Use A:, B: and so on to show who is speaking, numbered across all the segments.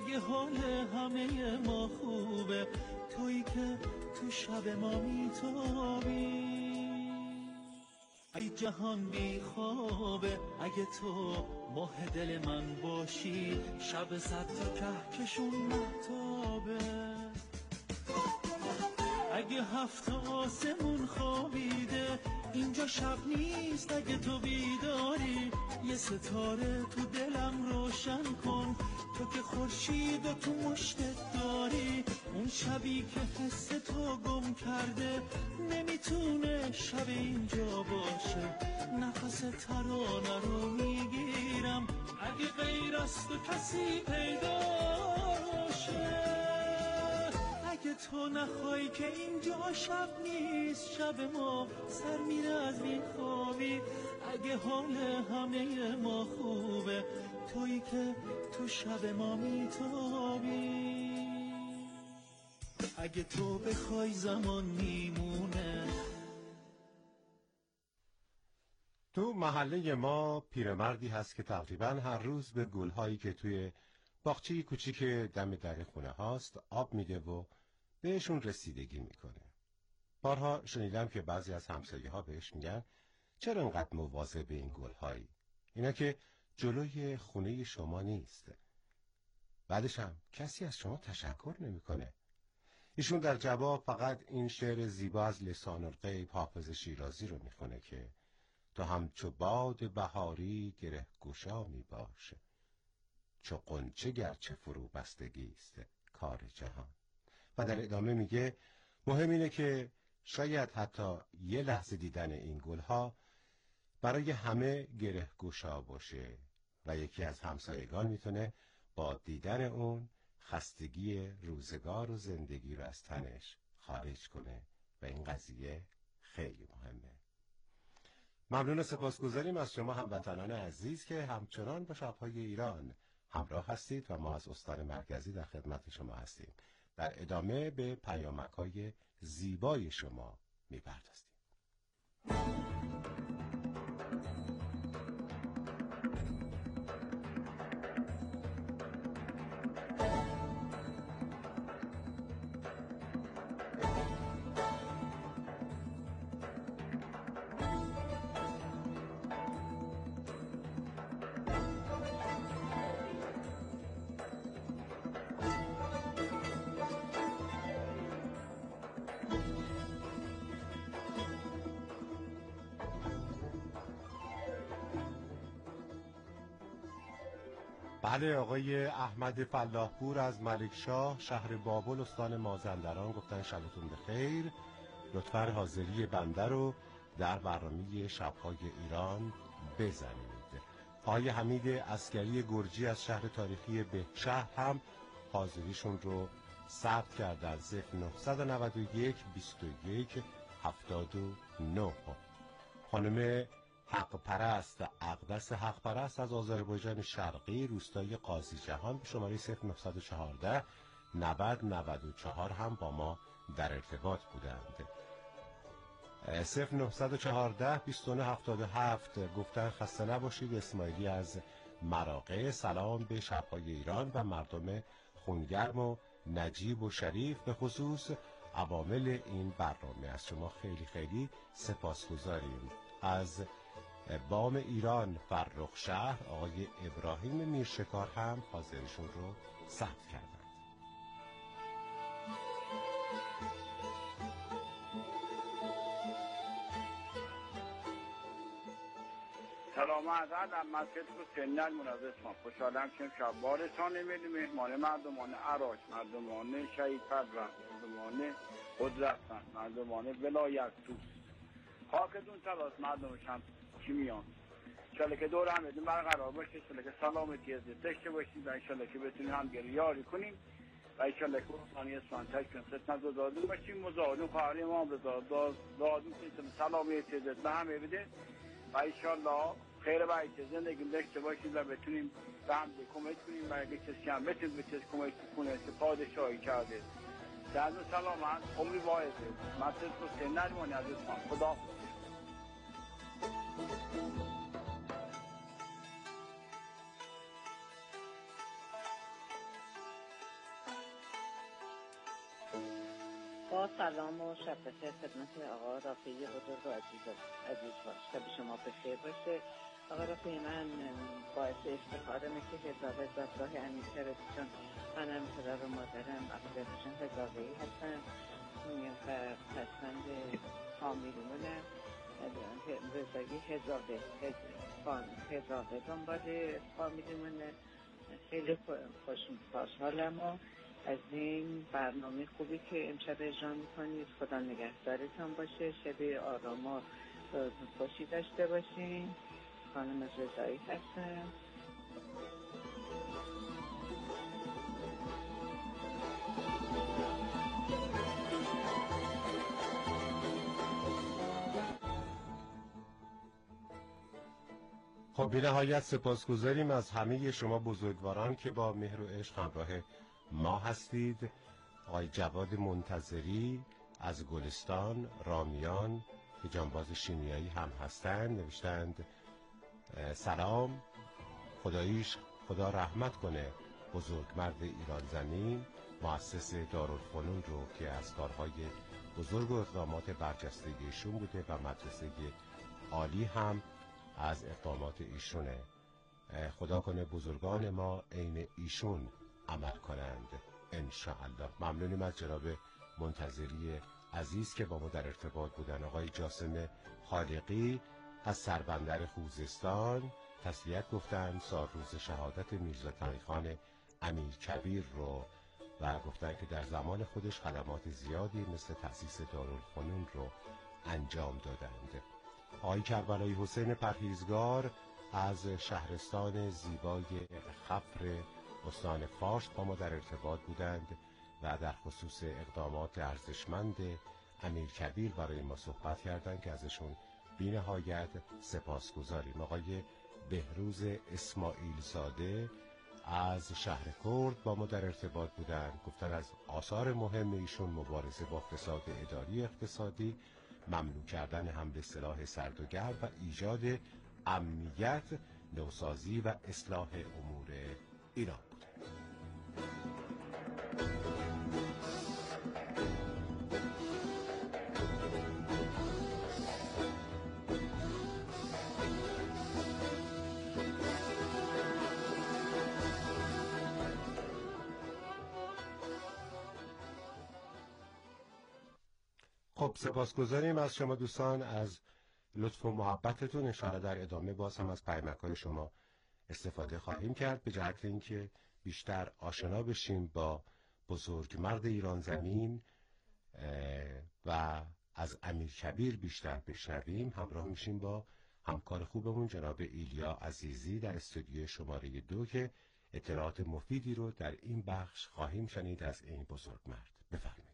A: اگه حال همه ما خوبه، تویی که تو شب ما میتابی. ای جهان بی خوابه، اگه تو ماه دل من باشی، شب صد تا کهکشون مهتابه. اگه هفت آسمون خوابیده، اینجا شب نیست اگه تو بیداری. یه ستاره تو دلم روشن کن، تو که خورشید و تو مشتت داری. اون شبی که حس تو گم کرده، نمیتونه شب اینجا باشه. نفس ترانه رو میگیرم، اگه غیر از تو کسی پیدا باشه. اگه تو نخوای که اینجا شب نیست، شب ما سر میره از این خوابی. اگه حال همه ما خوبه، تویی که تو شب ما میتابی. اگه تو بخوای زمان میمونه.
B: تو محله ما پیرمردی هست که تقریبا هر روز به گلهایی که توی باغچه کوچیک دم در خونه هاست آب میده و بهشون رسیدگی میکنه. بارها شنیدم که بعضی از همسایه ها بهش میگن چرا انقدر مواظب به این گلهایی؟ اینا که جلوی خونه شما نیست. بعدش هم کسی از شما تشکر نمیکنه. ایشون در جواب فقط این شعر زیبا از لسان الغیب حافظ شیرازی رو میخونه که تو همچو باد بهاری گره گشا میباشه، چو غنچه گرچه فرو بستگی است کار جهان. و در ادامه میگه مهم اینه که شاید حتی یه لحظه دیدن این گلها برای همه گره گشا باشه و یکی از همسایگان میتونه با دیدن اون خستگی روزگار و زندگی رو از تنش خارج کنه و این قضیه خیلی مهمه. ممنون و سپاسگزاریم از شما هموطنان عزیز که همچنان با شب‌های ایران همراه هستید و ما از استان مرکزی در خدمت شما هستیم. در ادامه به پیامک‌های زیبای شما می‌پردازیم. بله، آقای احمد فلاحپور از ملکشاه شهر بابل استان مازندران گفتن شبتون بخیر، لطفاً حاضری بنده رو در برنامه شب‌های ایران بزنید. آقای حمید عسکری گرجی از شهر تاریخی بهشهر هم حاضریشون رو ثبت کردن 0991 21 79. خانم حق پرست اقدس حق پرست از آذربایجان شرقی روستای قاضی جهان به شماره 0914 90 94 هم با ما در ارتباط بودند. 0914 29 77 گفتن خسته نباشید. اسماعیلی از مراغه سلام به شب‌های ایران و مردم خونگرم و نجیب و شریف، به خصوص عوامل این برنامه. از شما خیلی خیلی سپاسگزاریم. از بام ایران فرخ شهر آقای ابراهیم میرشکار هم حاضرشون رو ثبت کردند.
C: سلام عرض مسجد حسین المنظر ما خوشحالم که شب بارتان میلی مهمان مردمان عراق، مردمان شهید پرورد، مردمان قدرتمند، مردمان ولایت دوست، خاکتون تلاس مردمش هم چی میان انشالله که دور همتون برقرار باشه، انشالله که سلامتی از داشته باشید و انشالله که بتونیم هم یاری کنیم و انشالله که قرآنی اسفان تکرم ستنز و دادون باشیم و زادون خواهر امام دادون که سلامتی از به همه بده و انشالله خیر و عیشه زندگی داشته باشید و بتونیم به هم کمک کنیم و اگه کسی هم بتونیم به کسی کمک کنه که پادشاهی کرده در سلامت عمری باعثه مسجد حسین نجمانی از اسفان. خدا
D: با سلام و شب بخیر خدمت آقا رافعی بزرگ و عزیز باش. شب شما بخیر باشه. آقا رافعی، من باعث افتخارمه که حجاب زادگاه امیرکبیرشون، منم پدر و مادرم امیرکبیرشون حجابه‌ای هستن و پسند فامیلیمونم رضایی حجابه دنبال فامیلیمونه. خیلی خوشحالم و از این برنامه خوبی که امشب اجرا میکنید. خدا نگهدارتان باشه. شب آرام و خوشی داشته باشین. خانم رضایی هستم.
B: خب بی نهایت سپاسگزاریم از همه شما بزرگواران که با مهر و عشق همراه ما هستید. آقای جواد منتظری از گلستان رامیان که جانباز شیمیایی هم هستند نوشتند سلام، خداییش خدا رحمت کنه بزرگمرد ایران زمین، مؤسس دارالفنون رو که از کارهای بزرگ و اقدامات برجسته ایشون بوده و مدرسه عالی هم از اقدامات ایشونه. خدا کنه بزرگان ما عین ایشون عمل کنند انشاءالله. ممنونیم از جناب منتظری عزیز که با ما در ارتباط بودن. آقای جاسم خالقی از سربندر خوزستان تسلیت گفتن سال روز شهادت میرزا تقی‌خان امیرکبیر رو و گفتن که در زمان خودش خدمات زیادی مثل تأسیس دارالفنون رو انجام دادند. آقای کربلایی حسین پرهیزگار از شهرستان زیبای خفر استان فارس با ما در ارتباط بودند و در خصوص اقدامات ارزشمند امیرکبیر برای ما صحبت کردند که ازشون بی نهایت سپاسگزاریم. آقای بهروز اسماعیل زاده از شهر کرد با ما در ارتباط بودند، گفتن از آثار مهم ایشون مبارزه با فساد اداری اقتصادی، ممنوع کردن حمله سلاح سرد و گرم و ایجاد امنیت، نوسازی و اصلاح امور ایران بوده. خب سپاسگزاریم از شما دوستان از لطف و محبتتون. انشاءالله در ادامه باز هم از پیامک‌های شما استفاده خواهیم کرد به جهت اینکه بیشتر آشنا بشیم با بزرگمرد ایران زمین و از امیرکبیر بیشتر بشنویم. همراه میشیم با همکار خوبمون جناب ایلیا عزیزی در استودیو شماره 2 که اطلاعات مفیدی رو در این بخش خواهیم شنید از این بزرگمرد. بفرمایید.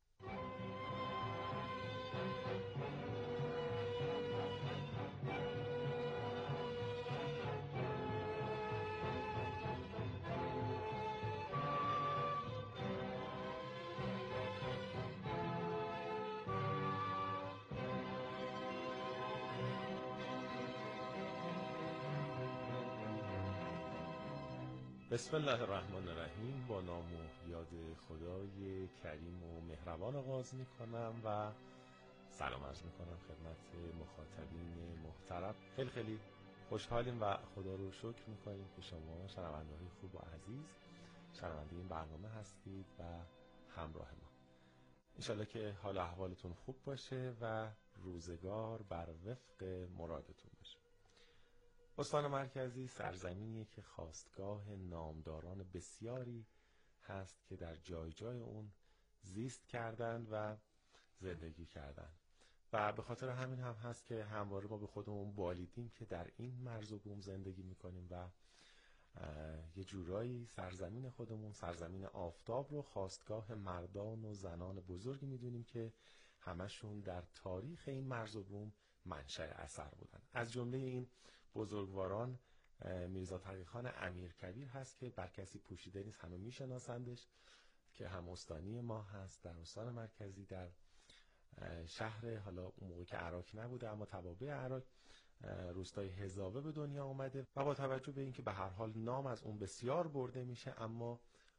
E: بسم الله الرحمن الرحیم. با نام و یاد خدای کریم و مهربان آغاز میکنم و سلام عرض میکنم خدمت مخاطبین محترم. خیلی خوشحالیم و خدا رو شکر میکنیم که شما شنونده‌های خوب و عزیز شنونده این برنامه هستید و همراه ما. انشالله که حال احوالتون خوب باشه و روزگار بر وفق مرادتون باشه. استان مرکزی سرزمینیه که خاستگاه نامداران بسیاری هست که در جای جای اون زیست کردن و زندگی کردن و به خاطر همین هم هست که همواره ما به خودمون بالیدیم که در این مرز و بوم زندگی میکنیم و یه جورایی سرزمین خودمون، سرزمین آفتاب رو خاستگاه مردان و زنان بزرگی میدونیم که همشون در تاریخ این مرز و بوم منشأ اثر بودن. از جمله این بزرگواران میرزا تقی‌خان امیرکبیر هست که بر کسی پوشیده نیست، همه میشناسندش، که هم استانی ما هست در استان مرکزی در شهر، حالا اون موقع که عراق نبوده اما توابع عراق، روستای هزاوه به دنیا اومده و با توجه به اینکه به هر حال نام از اون بسیار برده میشه اما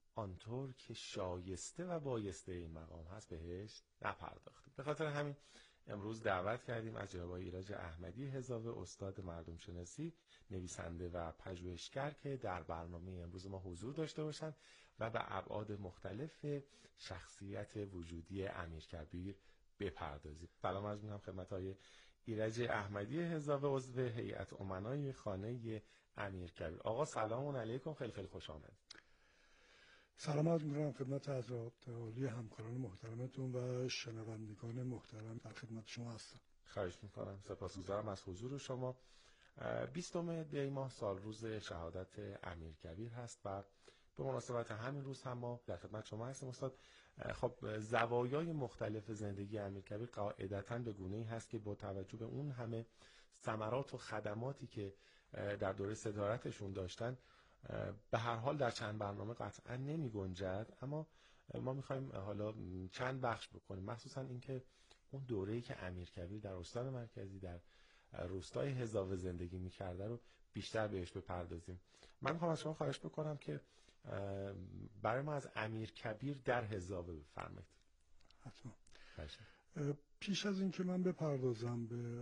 E: آنطور که شایسته و بایسته این مقام هست بهش نپرداختیم. به خاطر همین امروز دعوت کردیم از جناب آقای ایرج احمدی حضاوی، استاد مردم شناسی، نویسنده و پژوهشگر، که در برنامه امروز ما حضور داشته باشند و به ابعاد مختلف شخصیت وجودی امیرکبیر بپردازیم. سلام عرض می‌کنم خدمت آقای ایرج احمدی حضاوی، عضو هیئت امنای خانه امیرکبیر. آقا سلام علیکم، خیلی خیلی خوش آمدید.
F: سلام عرض می‌کنم خدمت حضرات عالی، همکاران محترمتون و شنوندگان محترم، در خدمت شما هستم.
E: خواهش می‌کنم، سپاسگزارم از حضور شما. 20 دی ماه سال روز شهادت امیرکبیر هست و به مناسبت همین روز هم ما در خدمت شما هستیم استاد. خب زوایای مختلف زندگی امیرکبیر قاعدتاً به گونه‌ای هست که با توجه به اون همه ثمرات و خدماتی که در دوره صدارتشون داشتن به هر حال در چند برنامه قطعا نمی گنجد، اما ما میخوایم حالا چند بخش بکنیم، مخصوصا اینکه اون دوره‌ای که امیرکبیر در استان مرکزی در روستای حضاوی زندگی میکرده رو بیشتر بهش بپردازیم. من میخوام از شما خواهش بکنم که برای ما از امیرکبیر در حضاوی بفرمایید.
F: حتما.
E: باشه.
F: پیش از اینکه من بپردازم به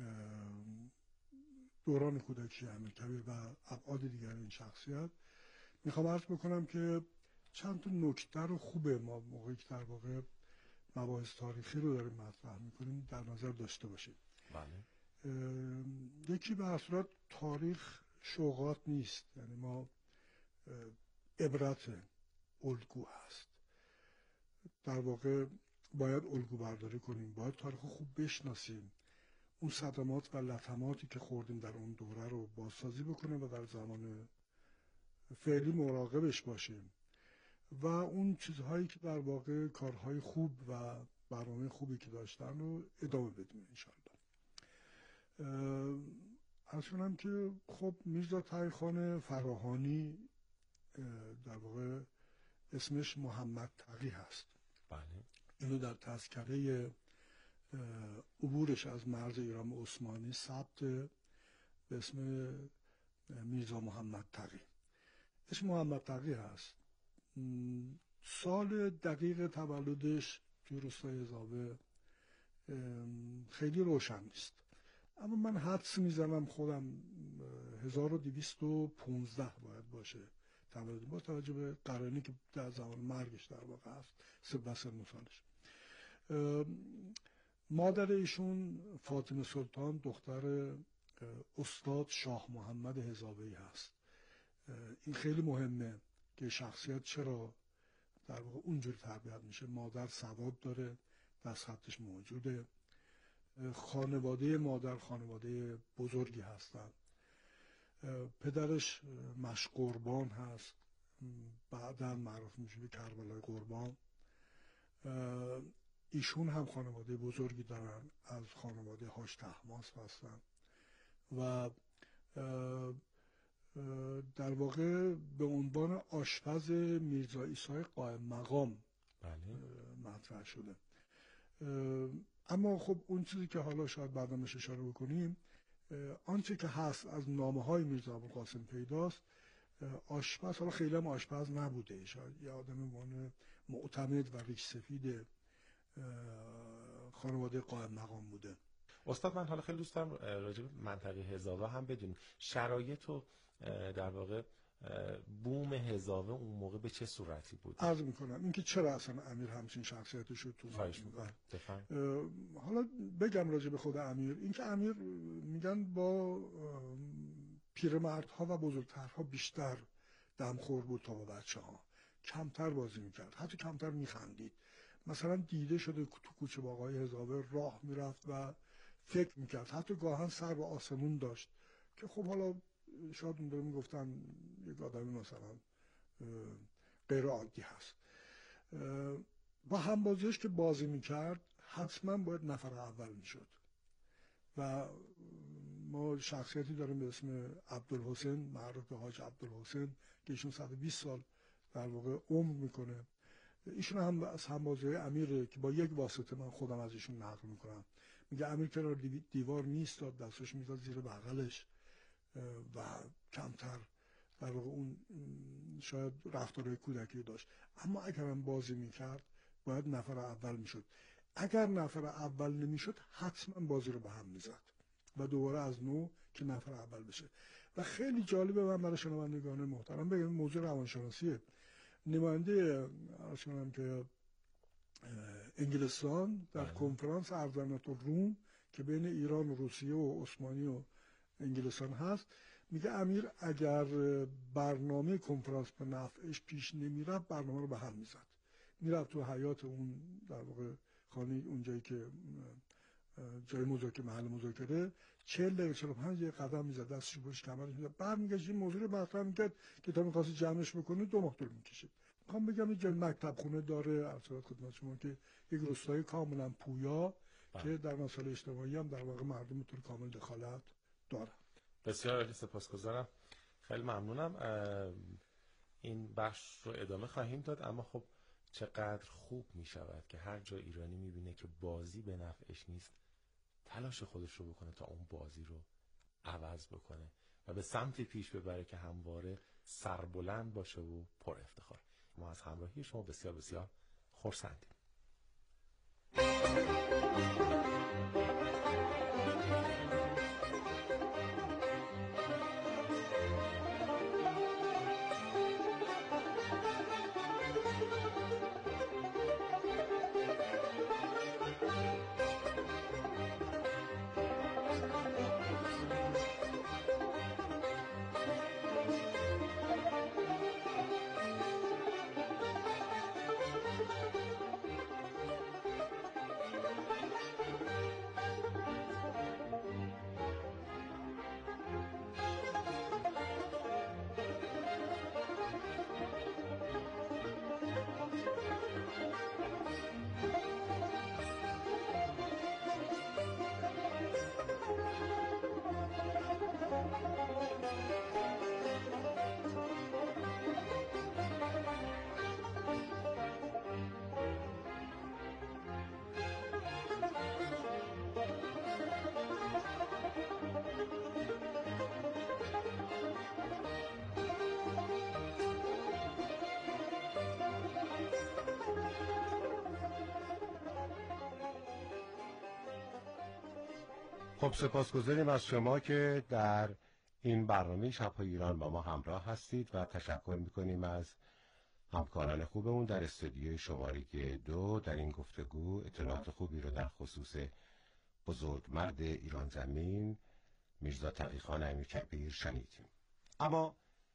F: دوران کودکی امیرکبیر و ابعاد دیگر این شخصیت، میخوام عرض بکنم که چند تا نکته رو خوبه ما موقعی که در واقع مباحث تاریخی رو داریم مطرح میکنیم در نظر داشته باشیم.
E: بله.
F: یکی به هر صورت تاریخ شوقات نیست، یعنی ما عبرت الگو هست، در واقع باید الگو برداری کنیم، باید تاریخ خوب بشناسیم، اون صدمات و لطماتی که خوردیم در اون دوره رو بازسازی بکنیم و در زمان فعلی مراقبش باشیم و اون چیزهایی که در واقع کارهای خوب و برنامه خوبی که داشتن رو ادامه بدیم انشاءالله. عرض کنم که خب میرزا تقی‌خان فراهانی در واقع اسمش محمد تقی هست.
E: بله.
F: اینو در تذکره عبورش از مرز ایران عثمانی ثبت به اسم میرزا محمد تقی. اسم محمد تقی هست. سال دقیق تولدش توی روستای حضاوی خیلی روشن نیست، اما من حدس میزنم خودم 1215 باید باشه تولد، با توجه به قرائنی که در زمان مرگش در واقع هست، سن سالش. مادر ایشون فاطمه سلطان دختر استاد شاه محمد حضاوی هست. این خیلی مهمه که شخصیت چرا در واقع اونجوری تربیت میشه. مادر سواد داره، دست خطش موجوده، خانواده مادر خانواده بزرگی هستن، پدرش مش قربان هست، بعدا معروف میشه به کربلای قربان. ایشون هم خانواده بزرگی دارن، از خانواده هاش طهماسب هستن و در واقع به عنوان آشپز میرزا عیسی قائم مقام مطرح شده. اما خب اون چیزی که حالا شاید بعدا بهش اشاره بکنیم، آنچه که هست از نامه‌های میرزا ابوالقاسم پیداست، آشپز حالا خیلی هم آشپز نبوده، شاید یه آدم معتمد و ریش سفید خانواده قائم مقام بوده.
E: استاد من حالا خیلی دوست دارم راجع به منطقه حضاوی هم بدونیم شرایط و در واقع بوم حضاوی اون موقع به چه صورتی بود.
F: عرض میکنم اینکه چرا اصلا امیر همچین شخصیتی شد تو حالا بگم راجع به خود امیر. اینکه امیر میگن با پیرمردها و بزرگترها بیشتر دمخور بود تا با بچه‌ها، کمتر بازی میکرد، حتی کمتر میخندید. مثلا دیده شده تو کوچه باغ‌های حضاوی راه میرفت و فکر میکرد، حتی گاهن سر به آسمون داشت که خب حالا شاید میگفتن یک آدمی مثلا غیر عادی هست. با همبازیش که بازی میکرد حتما باید نفر اول میشد و ما شخصیتی داریم به اسم عبدالحسین، معروف به حاج عبدالحسین، که ایشون 120 سال در واقع عمر میکنه. ایشون هم از همبازی امیره که با یک واسطه من خودم از ایشون نقل میکنم. میگه امیر کنار دیوار میستاد، دستش میزد زیر بغلش و کمتر در واقع اون شاید رفتارهای کودکی داشت، اما اگرم بازی میکرد باید نفر اول میشد. اگر نفر اول نمیشد حتما بازی رو به هم میزد و دوباره از نو که نفر اول بشه. و خیلی جالبه، من برای شنوندگان محترم بگم، موضوع روانشناسیه. نماینده ارشدم که انگلستان در کنفرانس ارزنت الروم که بین ایران و روسیه و عثمانی و انگلستان هست، میگه امیر اگر برنامه کنفرانس به نفعش پیش نمیرفت برنامه رو به هم میزد، میرفت تو حیات اون در واقع خانه اونجایی که جای مذاکره، محل مذاکره، 40 دقیقه 45 دقیقه قدم میزد، دستش پشت کمرش میزد، برمیگشت این موضوع رو مطرح میکرد که تا میخواست جمعش بکنه 2 ماه طول میکشید. میخوام بگم اینجا مکتب خونه داره ارشاد خدمت شما که یک روستای کاملا پویا که در مسائل اجتماعی هم در واقع مردم طور کامل دخالت داره.
E: بسیار سپاسگزارم، خیلی ممنونم. این بخش رو ادامه خواهیم داد، اما خب چقدر خوب می شود که هر جا ایرانی می بینه که بازی به نفعش نیست تلاش خودش رو بکنه تا اون بازی رو عوض بکنه و به سمتی پیش ببره که همواره سربلند باشه و پر افتخار. ما از همراهی شما بسیار بسیار خرسندیم.
B: خب سپاسگزاریم از شما که در این برنامه شب‌های ایران با ما همراه هستید و تشکر میکنیم از همکاران خوبمون در استودیوی شماره 2 در این گفتگو. اطلاعات خوبی رو در خصوص بزرگمرد ایران زمین میرزا تقی‌خان امیرکبیر شنیدیم. اما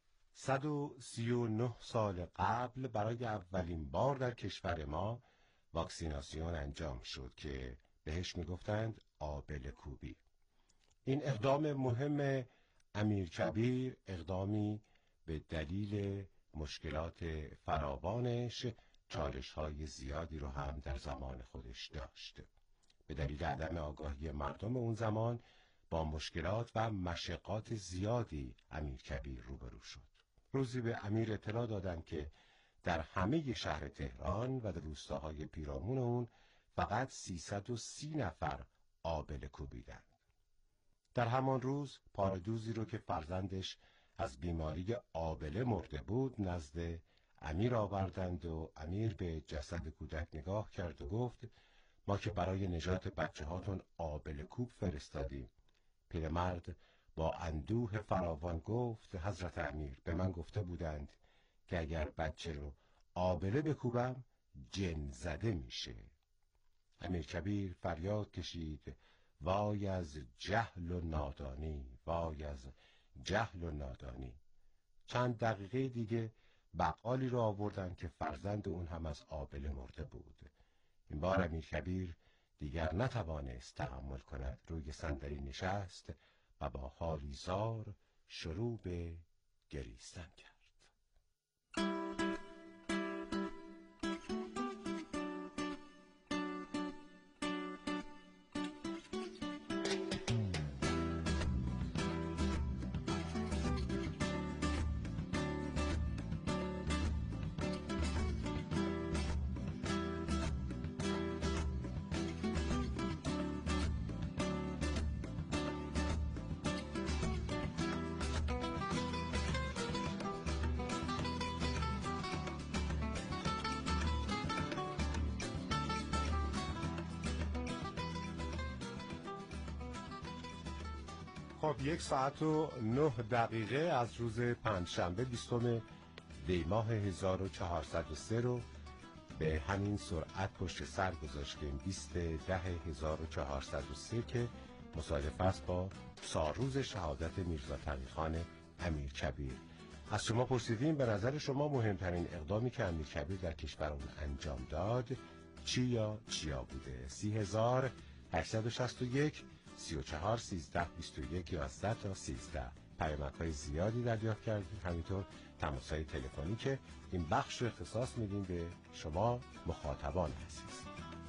B: 139 سال قبل برای اولین بار در کشور ما واکسیناسیون انجام شد که بهش میگفتند آبله کوبی. این اقدام مهم امیرکبیر اقدامی به دلیل مشکلات فراوانش چالش‌های زیادی رو هم در زمان خودش داشت. به دلیل عدم آگاهی مردم اون زمان با مشکلات و مشقات زیادی امیرکبیر روبرو شد. روزی به امیر اطلاع دادند که در همه شهر تهران و در روستاهای پیرامون اون فقط 330 نفر آبله کوبیدند. در همان روز پاردوزی رو که فرزندش از بیماری آبله مرده بود نزد امیر آوردند و امیر به جسد کودک نگاه کرد و گفت ما که برای نجات بچه هاتون آبله کوب فرستادیم. پیرمرد با اندوه فراوان گفت حضرت امیر به من گفته بودند که اگر بچه رو آبله بکوبم جن زده میشه. امیرکبیر فریاد کشید وای از جهل و نادانی، وای از جهل و نادانی. چند دقیقه دیگه بقالی رو آوردن که فرزند اون هم از آبله مرده بود. این بار امیرکبیر دیگر نتوانست تحمل کند، روی صندلی نشست و با حالی زار شروع به گریستن کرد. خب 1:09 از روز پنجشنبه 20 دی ماه 1403 رو به همین سرعت پشت سر گذاشتیم. 20/10/1403 که مصادف است با سالروز شهادت میرزا تقی‌خان امیرکبیر. از شما پرسیدیم به نظر شما مهمترین اقدامی که امیرکبیر در کشورمون انجام داد چی یا چیا بوده؟ 30,861 34 13 21 11 تا 13 پیامک‌های زیادی دریافت کردیم، همینطور تماس‌های تلفنی که این بخش رو اختصاص میدیم به شما مخاطبان عزیز.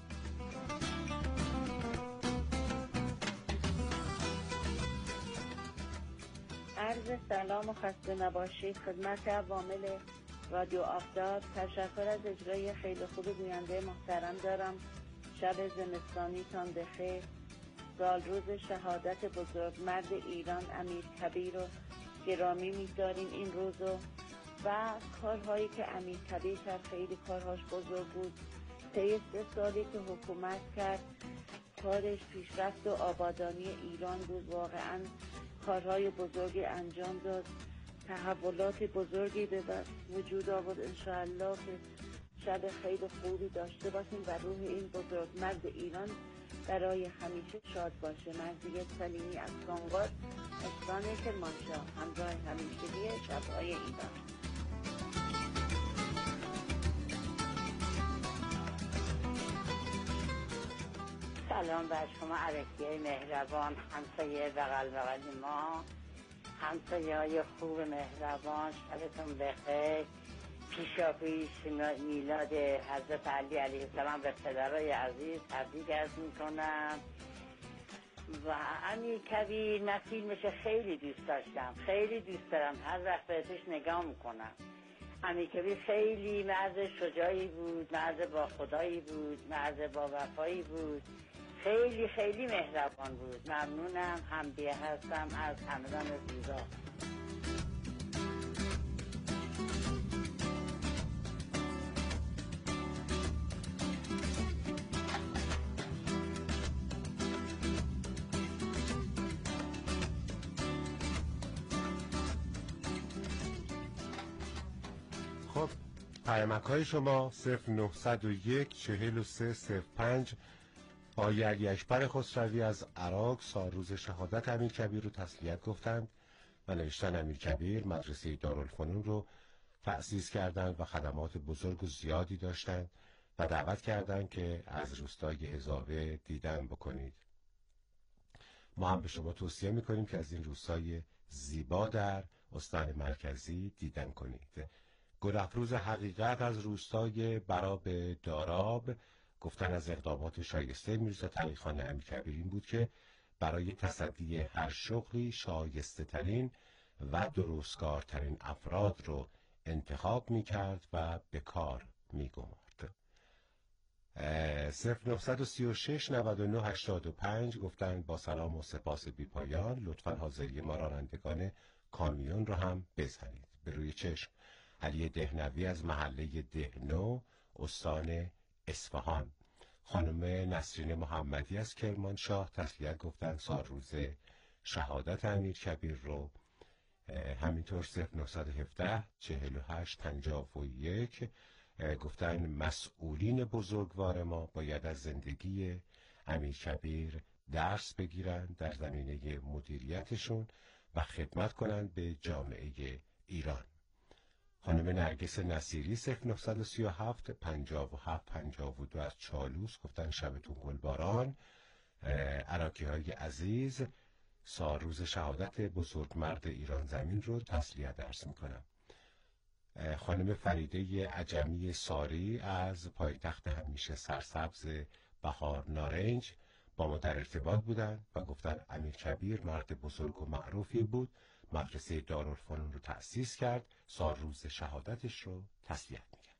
G: عرض سلام و خسته نباشید خدمت عوامل رادیو آفتاب. تشکر از اجرای خیلی خوب گوینده محترم دارم. شب زمستانیتان بخیر. سالروز شهادت بزرگمرد ایران امیرکبیر رو گرامی می‌داریم این روزو و کارهایی که امیرکبیر کرد خیلی کارهاش بزرگ بود. طی 3 سالی که حکومت کرد کارش پیشرفت و آبادانی ایران بود. واقعاً کارهای بزرگی انجام داد، تحولات بزرگی به وجود آورد. انشاءالله که شب خیلی خوبی داشته باشیم و روح این بزرگمرد ایران برای همیشه شاد باشه. مرزیه سلیمی از کانگور، استان کرمانشاه، همراه همیشگی شب‌های ایران.
H: سلام بر شما عرکیه مهربان، همسایه بغل ما، همسایه های خوب مهربان، شبتون بخیر. پیشاپیش میلاد حضرت علی علیه السلام به پدرای عزیز تبریک عرض میکنم. و امیرکبیر من فیلمش خیلی دوست داشتم، خیلی دوست دارم، هر وقت بهش نگاه میکنم. امیرکبیر خیلی مرد شجاعی بود، مرد با خدایی بود، مرد با وفایی بود، خیلی خیلی مهربان بود. ممنونم. حمدیه هستم از همدان زیرا.
B: خب پیامک‌های شما 0901 43 05 آقای علی اکبر خسروی از عراق سالروز شهادت امیرکبیر رو تسلیت گفتند و نوشتن امیرکبیر مدرسه دارالفنون رو تأسیس کردند و خدمات بزرگ و زیادی داشتند و دعوت کردند که از روستای هزاوه دیدن بکنید. ما هم به شما توصیه میکنیم که از این روستای زیبا در استان مرکزی دیدن کنید. گلافروز حقیقت از روستای براب داراب گفتن از اقدامات شایسته میرزا تقی‌خان امیرکبیر این بود که برای تصدی هر شغلی شایسته ترین و درستکارترین افراد رو انتخاب میکرد و به کار میگمارد. 0936 99 85 گفتن با سلام و سپاس بی پایان لطفاً حاضری ما رانندگان کامیون رو هم بزنید. به روی چشم. علی دهنوی از محله دهنو استان اصفهان. خانم نسرین محمدی از کرمانشاه تسلیت گفتن سالروز شهادت امیرکبیر رو. همینطور 0917 48 51 گفتن مسئولین بزرگوار ما باید از زندگی امیرکبیر درس بگیرن در زمینه مدیریتشون و خدمت کنند به جامعه ایران. خانم نرگس نصیری 0937 57 52 از چالوس گفتن شبتون گلباران. عراقی های عزیز سالروز شهادت بزرگمرد ایران زمین رو تسلیت عرض میکنم. خانم فریده عجمی ساری از پایتخت همیشه سرسبز بهار نارنج با ما در ارتباط بودن و گفتن امیرکبیر مرد بزرگ و معروفی بود، مدرسه دارالفنون رو تأسیس کرد، سالروز شهادتش رو تسلیت میگن.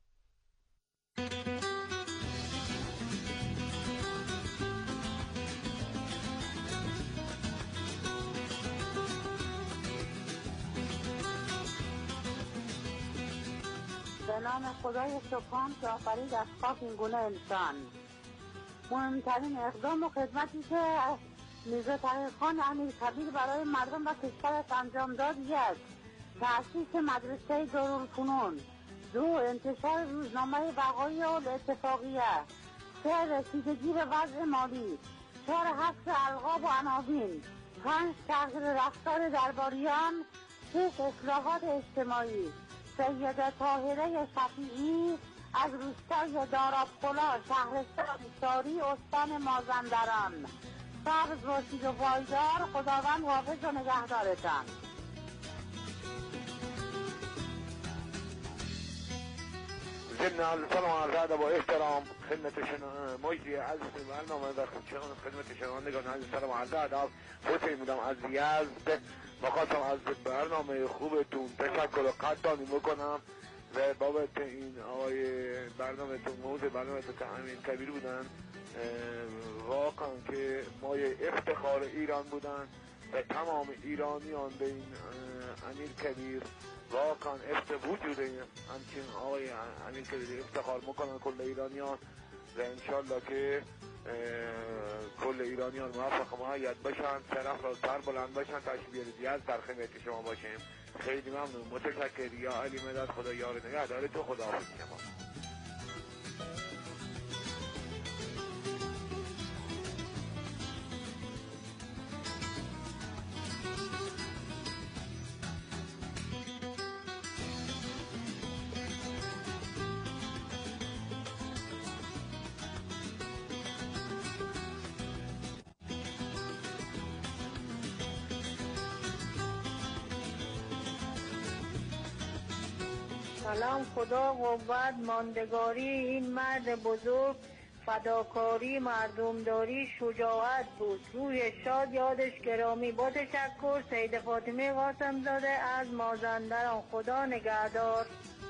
G: به نام خدای سبحان که آفرید از خاک این گونه انسان. مهمترین اقدام و خدمتی که
H: میرزا تقی‌خان امیرکبیر برای مردم و کشورش انجام داد: 1. تأسیس مدرسه دارالفنون. 2. انتشار روزنامه بقایع الاتفاقیه. 3. رسیدگی به وضع مالی. 4. حفظ القاب و عناوین. 5. تغییر رفتار درباریان. 6. اصلاحات اجتماعی. سیده طاهره شفیعی از روستای دارابخلا، شهرستان ساری، استان مازندران. سبز باشید و پایدار. خداوند حافظ و نگهدارتان.
I: ضمن عرض سلام و عرض ادب و احترام خدمت مجری عزیز برنامه و خدمت شنوندگان عزیز سلام و عرض ادب. حسین بودم از یزد. می‌خواستم از برنامه خوبتون تشکر و قدردانی بکنم و بابت این آقای برنامه‌تون، موضوع برنامه‌تون که امیرکبیر بودن، واقعا که مایه افتخار ایران بودن و تمام ایرانیان به این امیرکبیر واقعا وجود همچین آقای امیرکبیر افتخار میکنن کل ایرانیان و انشالله که کل ایرانیان موفق و مؤید بشن، شرف را سر بلند بشن. تشبیه زیاد در خدمت شما باشیم. خیلی ممنون، متشکر. یا علی مدد، خدا یار نگهدار تو. خداحافظ شما.
G: سلام. خدا قوت، ماندگاری این مرد بزرگ، فداکاری، مردمداری، شجاعت بود. روح شاد، یادش گرامی. با تشکر. سید فاطمه قاسمزاده از مازندران. خدا نگهدار.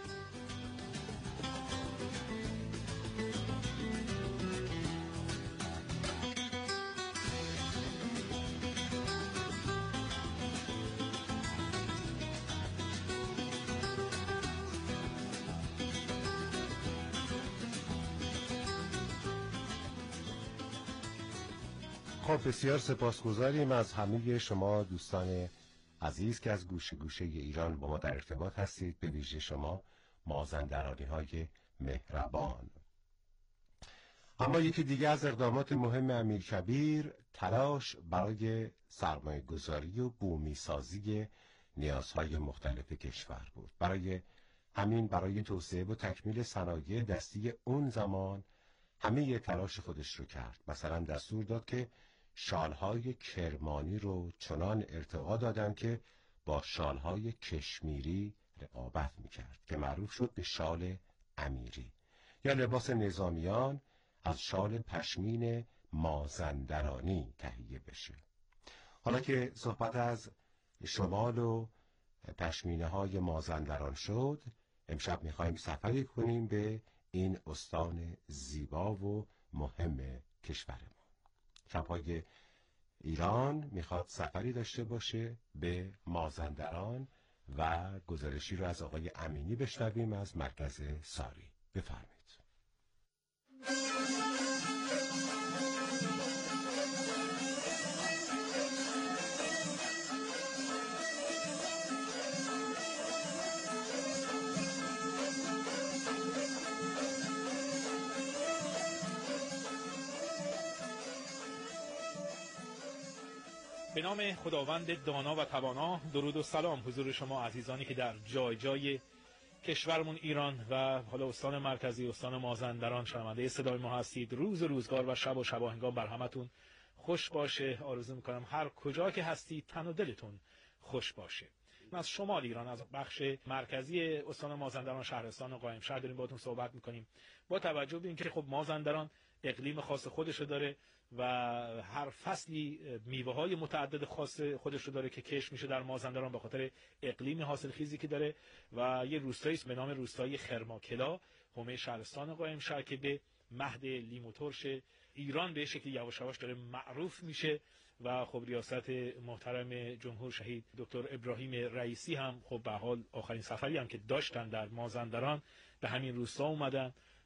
B: خب بسیار سپاسگزاریم از همه شما دوستان عزیز که از گوشه گوشه ایران با ما در ارتباط هستید، به ویژه شما مازندرانی های مهربان. اما یکی دیگه از اقدامات مهم امیرکبیر تلاش برای سرمایه گذاری و بومی سازی نیازهای مختلف کشور بود. برای توسعه و تکمیل صنایع دستی اون زمان همه تلاش خودش رو کرد. مثلا دستور داد که شالهای کرمانی رو چنان ارتقا دادن که با شالهای کشمیری رقابت میکرد که معروف شد به شال امیری. یا لباس نظامیان از شال پشمین مازندرانی تهیه بشه. حالا که صحبت از شمال و پشمینه های مازندران شد، امشب میخوایم سفری کنیم به این استان زیبا و مهم کشورمان. شب‌های ایران میخواد سفری داشته باشه به مازندران و گزارشی رو از آقای امینی بشنویم از مرکز ساری. بفرمایید.
J: به نام خداوند دانا و توانا. درود و سلام حضور شما عزیزانی که در جای جای کشورمون ایران و حالا استان مرکزی، استان مازندران شنونده صدای ما هستید. روز و روزگار و شب و شباهنگام بر همتون خوش باشه. آرزو میکنم هر کجا که هستید تن و دلتون خوش باشه. از شمال ایران، از بخش مرکزی استان مازندران، شهرستان قائمشهر داریم باهاتون صحبت میکنیم. با توجه به اینکه خب مازندران اقلیم خاص خودش رو داره و هر فصلی میوه‌های متعدد خاص خودش رو داره که کشت میشه در مازندران به خاطر اقلیم حاصلخیزی که داره و یه روستایی است به نام روستای خرماکلا، حومه شهرستان قائمشهر که به مهد لیمو ترش ایران به شکلی یواش یواش داره معروف میشه و خب ریاست محترم جمهور شهید دکتر ابراهیم رئیسی هم خب به حال آخرین سفری هم که داشتن در مازندران به همین روستا اومدن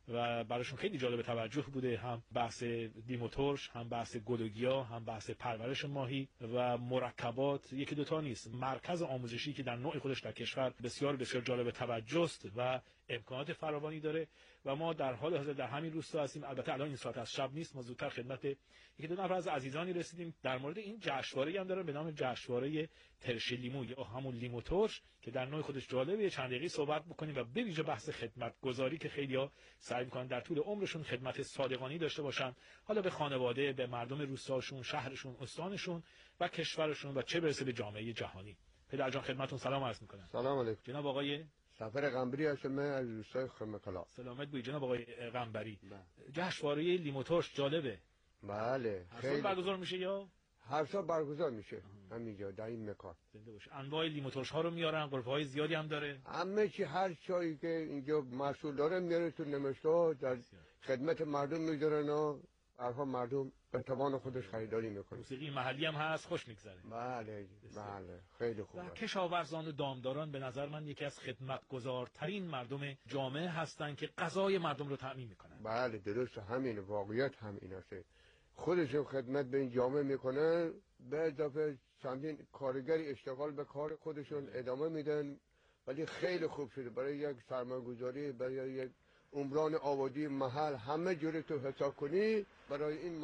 J: و براشون خیلی جالب توجه بوده، هم بحث لیموترش، هم بحث گلوگیا، هم بحث پرورش ماهی و مرکبات. یکی دوتا نیست، مرکز آموزشی که در نوع خودش در کشور بسیار بسیار جالب توجه است و امکانات فراوانی داره و ما در حال حاضر در همین روستا هستیم. البته الان این ساعت از شب نیست، ما زودتر خدمت یکی دو نفر از عزیزانی رسیدیم در مورد این جشنواره‌ای هم داره به نام جشنواره ترش لیمو یا همون لیمو ترش که در نوع خودش جالبه. چند دقیقه صحبت بکنیم و به ویژه بحث خدمتگزاری که خیلی‌ها سعی می‌کنن در طول عمرشون خدمت صادقانه داشته باشن، حالا به خانواده، به مردم روستاشون، شهرشون، استانشون و کشورشون و چه برسه به جامعه جهانی. پدر جان خدمتتون سلام عرض می‌کنم.
K: سلام علیکم.
J: جناب آقای
K: سفر قنبری هستم، من از روستای خرمکلا.
J: سلامت بوی جناب آقای قنبری. جشنواره لیمو ترش جالبه.
K: بله.
J: هر سال برگزار میشه یا
K: هر سال برگزار میشه همینجا در این مکان.
J: زنده باشه. انواع لیمو ترش ها رو میارن، قرفه‌های زیادی هم داره.
K: همه چی، هر چایی که اینجا مسئول داره میاره تو نمشتا در خدمت مردم میذارن و هرها مردم به توان خودش خریداری میکنه.
J: موسیقی محلی هم هست، خوش میگذره.
K: بله بله خیلی خوبه.
J: و کشاورزان و دامداران به نظر من یکی از خدمتگزارترین مردم جامعه هستن که غذای مردم رو تامین میکنن.
K: بله درست، همین واقعیت همین است. خودشون خدمت به این جامعه میکنن، به اضافه چندین کارگری اشتغال به کار خودشون ادامه میدن. ولی خیلی خوب شده برای یک سرمایه‌گذاری، برای یک عمران آبادی محل، همه جوری تو حساب کنی برای این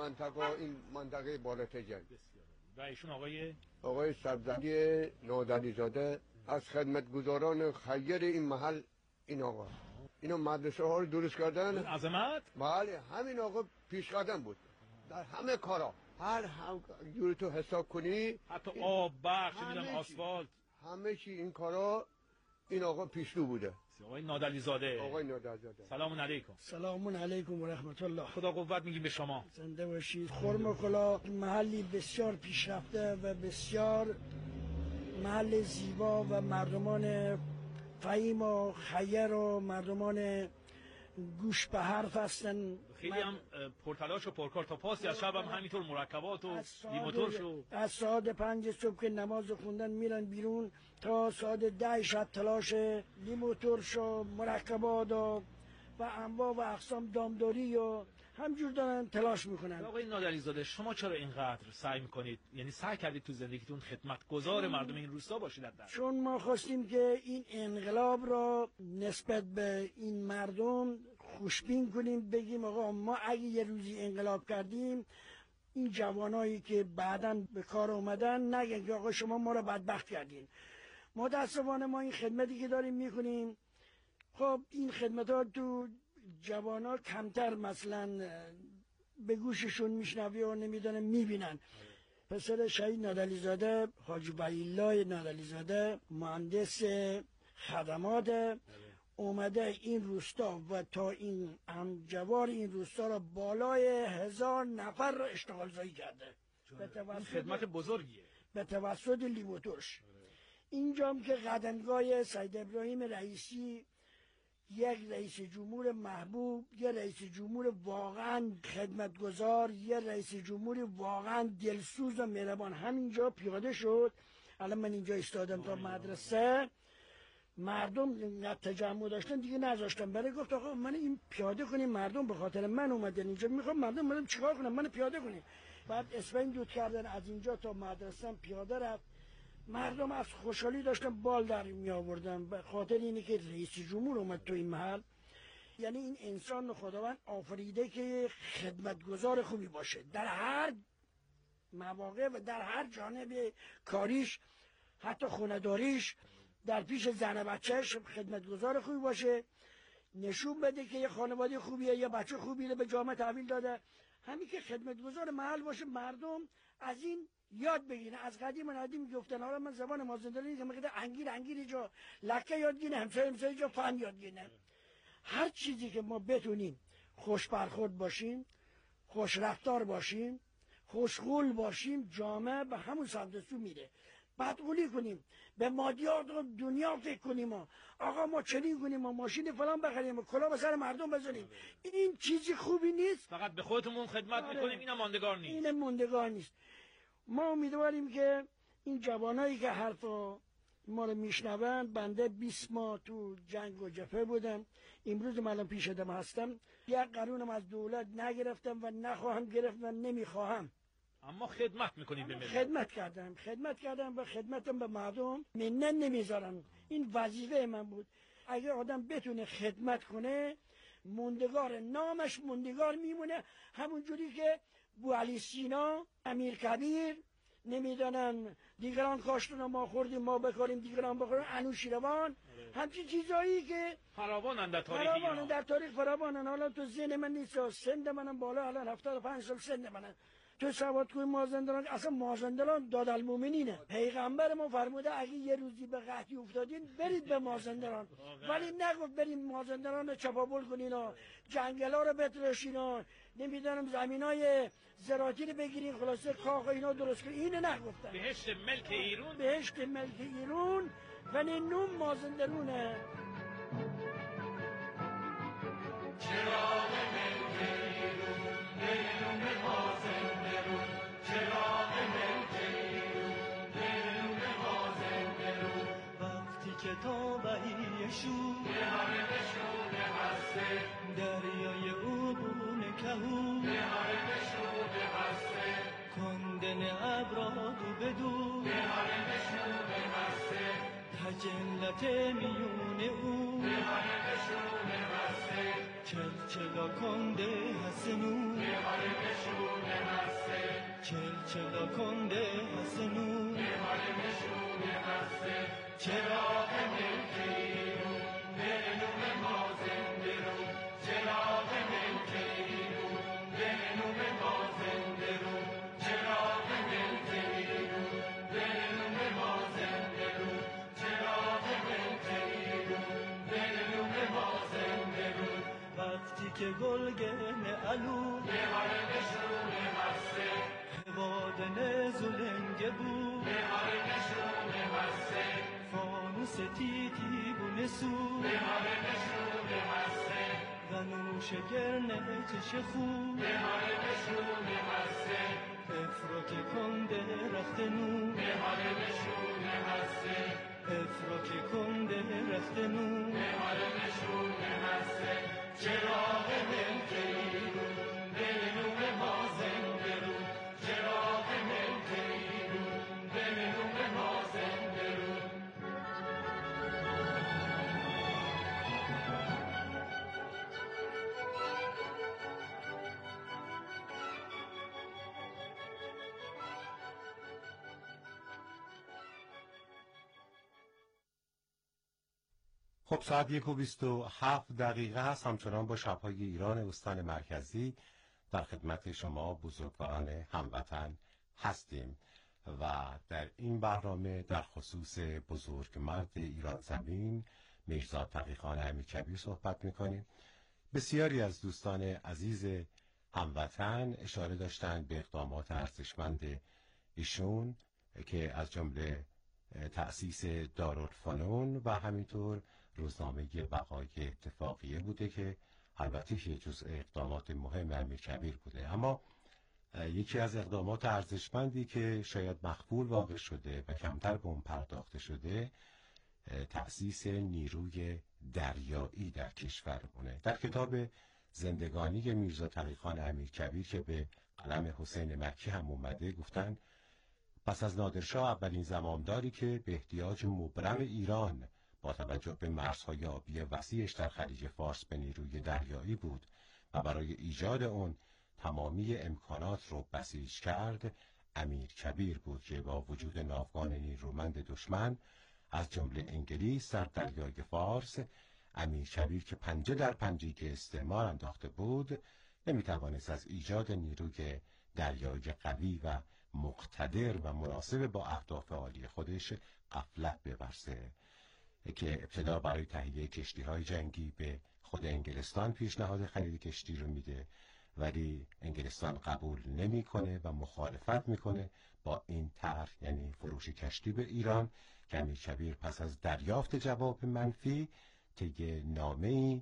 K: منطقه بالاتجن.
J: و ایشون
K: آقای سبزعلی نادری زاده از خدمتگزاران خیر این محل. این آقا اینا مدرسه ها رو درست کردن.
J: عظمت.
K: بله همین آقا پیش قدم بود در همه کارا، هر جوری تو حساب کنی،
J: حتی آب، برق، میدونم آسفالت،
K: همه چی این کارا این آقا پیشرو بوده.
J: آقای نادری زاده.
K: آقای نادری زاده.
J: سلام علیکم.
L: سلام علیکم و رحمت الله.
J: خدا قوت میگیم به شما.
L: زنده باشید. خرمکلا محلی بسیار پیشرفته و بسیار محل زیبا و مردمان فهیم و خیر و مردمان گوش به حرف هستن.
J: خیلی هم پرتلاش و پرکار تا پاسی از شب هم همینطور مرکبات و لیموترش و
L: از ساعت 5 صبح که نماز خوندن میرن بیرون تا ساعت 10 شب تلاش لیموترش و مرکبات و انواع و اقسام دامداری و همجور دارن تلاش میکنن.
J: آقای نادری زاده شما چرا اینقدر سعی میکنید، یعنی سعی کردید تو زندگیتون خدمتگزار مردم این روستا باشید؟
L: چون ما خواستیم که این انقلاب را نسبت به این مردم خوشبین کنیم، بگیم آقا ما اگه یه روزی انقلاب کردیم این جوانایی که بعداً به کار اومدن نگن که آقا شما ما را بدبخت کردین. متاسفانه ما این خدمتی که داریم میکنیم، خب این خدمت ها تو جوانا کمتر مثلا به گوششون میشنوی و نمیدونن میبینن. پسر شهید نادری زاده، حاج ولی‌الله نادری زاده، مهندس خدمات، اومده این روستا و تا این همجوار این روستا را بالای 1000 نفر را اشتغال زایی کرده.
J: این خدمت بزرگیه
L: به توسط لیموترش. اینجام که قدمگاه سید ابراهیم رئیسی، یک رئیس جمهور محبوب، یک رئیس جمهور واقعا خدمتگزار، یک رئیس جمهور واقعا دلسوز و مهربان همینجا پیاده شد. الان من اینجا ایستادم تا مدرسه، مردم تجمع داشتن دیگه نذاشتن، برای گفت آقا من این پیاده کنیم، مردم به خاطر من اومدن اینجا، میخوام مردم چیکار کنم، من پیاده کنیم. بعد اسفند دود کردن، از اینجا تا مدرسه پیاده رفت. مردم از خوشحالی داشتن بال در می آوردن به خاطر اینه که رئیس جمهور اومد تو این محل. یعنی این انسان خداوند آفریده که خدمتگزار خوبی باشه در هر مواقع و در هر جانب کاریش، حتی خونه‌داریش، در پیش زن و بچهش خدمتگزار خوبی باشه، نشون بده که یه خانواده خوبیه، یه بچه خوبی به جامعه تحویل داده. همین که خدمتگزار محل باشه، مردم از این یاد بگیرن. از قدیم ندیم گفتن، حالا من زبان مازندرانی نیست، میگه انگیر جا لکه یاد گیره، همسایه جا فن یاد گیره. هر چیزی که ما بتونیم خوش برخورد باشیم، خوش رفتار باشیم، خوشقول باشیم، جامعه به همون سمت سو میره. بدقولی کنیم، به مادیات دنیا فکر کنیم، آقا ما چنین کنیم، ما ماشین فلان بخریم، کلا به سر مردم بزنیم، این چیزی خوبی نیست.
J: فقط به خودمون خدمت میکنیم، اینا ماندگار نیست.
L: این ماندگار نیست. ما امیدواریم که این جوانایی که حرف ما رو میشنوند. بنده 20 ماه تو جنگ و جبهه بودم، امروز من الان پیش دم هستم. یک قانونم از دولت نگرفتم و نخواهم گرفت و نمیخواهم.
J: اما خدمت میکنید به ملت.
L: خدمت کردم و خدمتم به مردم منن نمیذارم. این وظیفه من بود. اگه آدم بتونه خدمت کنه موندگار، نامش موندگار میمونه، همون جوری که بوعلی سینا، امیر کبیر، نمیدانن دیگران کاشتن و ما خوردیم ما بخوریم دیگران بخورن، انوشیروان، همچین چیزایی که
J: فراوانن در تاریخ ایران.
L: در تاریخ فراوانن. حالا تو ذهن من نیست، سند منم بالا، الان 75 سال سند منم. تو سواد کوی مازندران، اصلا مازندران دادالمومنینه. پیغمبر ما فرموده اگه یه روزی به قحطی افتادین برید به مازندران، ولی نگفت بریم مازندران رو چپاول کنین و جنگلا رو بتراشین و نمیدونم زمینای زراعتی رو بگیرین، خلاصه کاخ اینا درست کنین. اینو نگفتن.
J: بهشت ملک ایران،
L: بهشت ملک ایران و نون مازندرونه.
A: چراغ ملک ایران بینون مازندرون، چراغ ملک ایران بینون مازندرون. وقتی که تا بهی شور بهاره بشون هسته، دریای عبون کهون بهاره بشون هسته، کندن ابراد و بدون بهاره بشون هسته، تجلت میون او بهاره بشون هسته، چلچلا کنده حسنون بهاره بشون هسته، چلچلا کنده حسنون بهاره بشون هسته. چراغ ملک ایران بینون مازندرون، چراغ ملک ایران بینون مازندرون، چراغ ملک ایران بینون مازندرون، چراغ ملک ایران بینون مازندرون. وقتی که گلگن علو بهاره بشون هسته، وادن زلنگ بود بهاره بشون هسته، فانوس تیتی بونسو بهاره بشون هسته، و نوش گرنه چش خوب بهاره بشون هسته، افراک کنده رخت نون بهاره بشون هسته، افراک کنده رخت نون بهاره بشون هسته. چراغ ملک ایران بینون مازندرون، چراغ ملک ایران بینون مازندرون.
B: خب ساعت 1:27 هست. همچنان با شب‌های ایران استان مرکزی در خدمت شما بزرگواران هموطن هستیم و در این برنامه در خصوص بزرگمرد ایران زمین میرزا تقی‌خان امیرکبیر صحبت می‌کنیم. بسیاری از دوستان عزیز هموطن اشاره داشتند به اقدامات ارزشمند ایشون که از جمله تأسیس دارالفنون و همینطور روزنامه بقای اتفاقیه بوده که البته یه جزء اقدامات مهم امیرکبیر بوده. اما یکی از اقدامات ارزشمندی که شاید مقبول واقع شده و کمتر به اون پرداخته شده تأسیس نیروی دریایی در کشورمونه. در کتاب زندگانی میرزا تقی‌خان امیرکبیر که به قلم حسین مکی هم اومده گفتن پس از نادرشاه اولین زمامداری که به احتیاج مبرم ایران با توجه به مرزهای آبی وسیعش در خلیج فارس به نیروی دریایی بود و برای ایجاد اون تمامی امکانات رو بسیج کرد، امیرکبیر بود که با وجود ناوگان نیرومند دشمن از جمله انگلیس در دریای فارس، امیرکبیر که پنجه در پنجه که استعمار انداخته بود نمیتوانست از ایجاد نیروی دریایی قوی و مقتدر و مناسب با اهداف عالی خودش غفلت بورزه که ابتدا برای تهیه کشتی‌های جنگی به خود انگلستان پیشنهاد خرید کشتی رو میده، ولی انگلستان قبول نمیکنه و مخالفت میکنه با این طرح، یعنی فروش کشتی به ایران، که امیرکبیر پس از دریافت جواب منفی طی نامه‌ای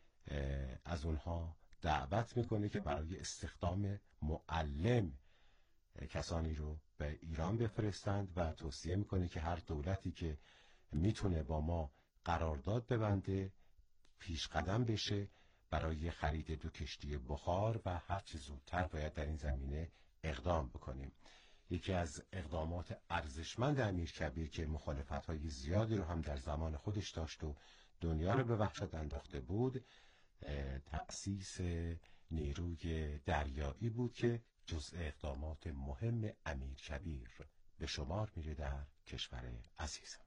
B: از اونها دعوت میکنه که برای استخدام معلم کسانی رو به ایران بفرستند و توصیه میکنه که هر دولتی که میتونه با ما قرارداد ببنده، پیش قدم بشه برای خرید 2 کشتی بخار و هر چه زودتر باید در این زمینه اقدام بکنیم. یکی از اقدامات ارزشمند امیرکبیر که مخالفت‌های زیادی رو هم در زمان خودش داشت و دنیا رو به وحشت انداخته بود، تأسیس نیروی دریایی بود که جزء اقدامات مهم امیرکبیر به شمار میره در کشور عزیزم.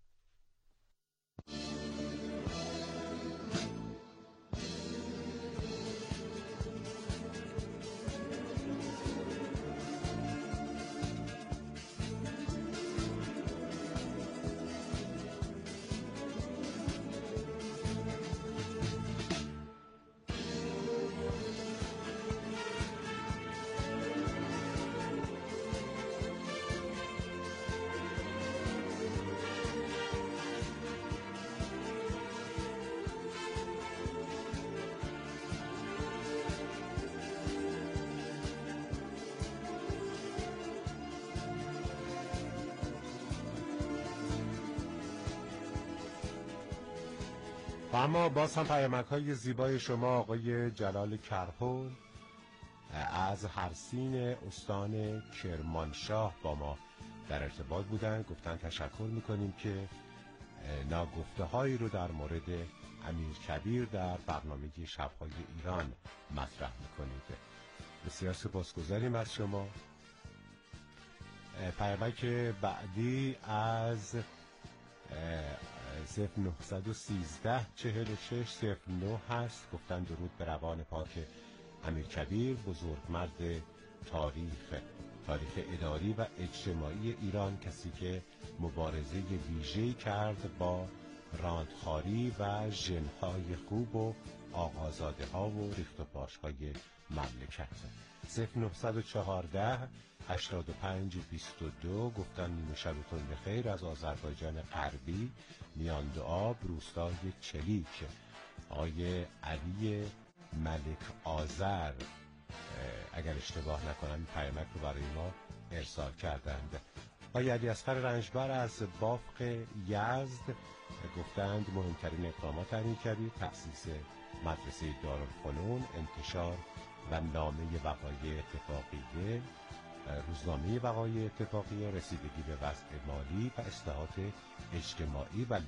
B: و اما باز هم پیامک‌های زیبای شما آقای جلال کرهول از هرسین استان کرمانشاه با ما در ارتباط بودن. گفتن تشکر میکنیم که ناگفته‌هایی رو در مورد امیرکبیر در برنامه شب‌های ایران مطرح میکنید. بسیار سپاسگزاریم از شما. پیامک بعدی از 0913 46 09 هست. گفتن درود به روان پاک امیرکبیر، بزرگمرد تاریخ اداری و اجتماعی ایران، کسی که مبارزه ویژه‌ای کرد با راندخاری و ژن‌های خوب و آقازاده‌ها و ریخت و پاش‌های مملکت. 0914 85 22 گفتن نیمه شبتون بخیر از آذربایجان غربی، میان دعا، روستای چلیک. آقای علی ملک آذر اگر اشتباه نکنم پیامک رو برای ما ارسال کردند. آقای علی اصغر رنجبر از بافق یزد گفتند مهمترین اقدامات امیرکبیر تأسیس مدرسه دارالفنون، انتشار و نامه وقایع اتفاقیه، روزنامه وقایع اتفاقیه، رسیدگی به وضع مالی و اصلاحات اجتماعی و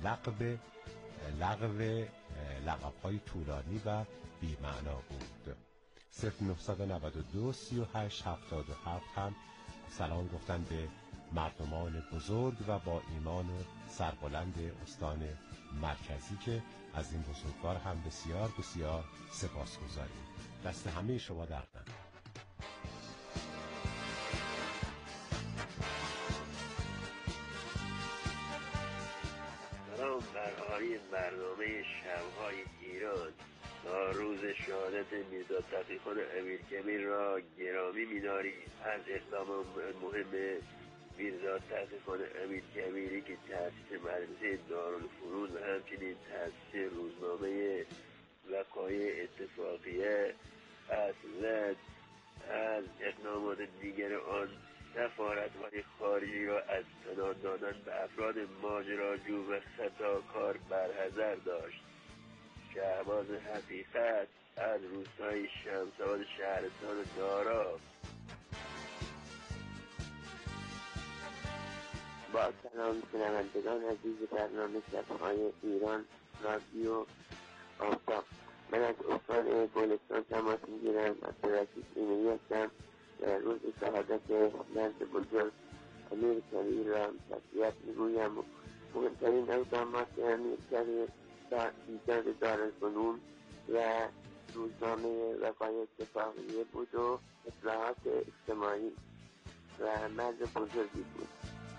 B: لقب‌های طولانی و بی‌معنا بود. 0992 38 77 هم سلام گفتن به مردمان بزرگ و با ایمان و سربلند استان مرکزی که از این بزرگوار هم بسیار بسیار سپاسگزاریم. دست همه شما در نکنه.
M: سلام بر این برنامه شب‌های ایران. تا روز شهادت میرزا تقی‌خان امیرکبیر را گرامی می‌داریم. از اقدام مهم میرزا تقی‌خان امیرکبیری که تأسیس مدرسه دارالفنون و همچنین تأسیس روزنامه وقایع اتفاقیه است. از اقدامات دیگر آن سفارت‌های خارجی را از پناه دادن به افراد ماجراجو و خطاکار برحذر داشت. شهباز حقیقت از روستای شمس‌آباد شهرستان دارا. با سلام شنوندگان عزیز برنامه شب‌های ایران رادیو آفتاب، من از استان گلستان تماس میگیرم. عبدالرشید ایمنی هستم. روز شهادت مرد بزرگ امیرکبیر را تسلیت میگویم. مهمترین اقدامات امیرکبیر در ایجاد دارالفنون و روزنامه وقایع اتفاقیه بود و اصلاحات اجتماعی و مرد بزرگی بود.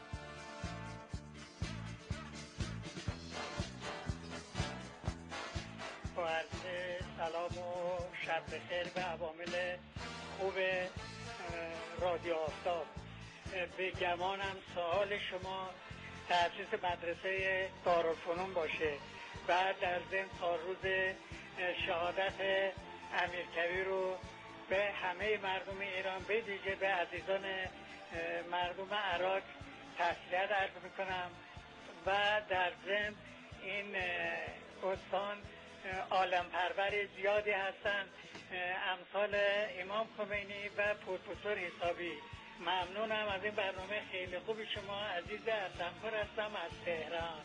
N: با عرض سلام و شب بخیر به عوامل خوب رادیو آفتاب. به گمانم سوال شما تأسیس مدرسه دارالفنون باشه و در ضمن تا روز شهادت امیرکبیر رو به همه مردم ایران، به ویژه به عزیزان مردم عراق تسلیت عرض میکنم و و در ضمن این استان عالم پرور زیادی هستن، امثال امام خمینی و پروفسور حسابی. ممنونم از این برنامه خیلی خوبی شما. عزیز اسمپور هستم از تهران.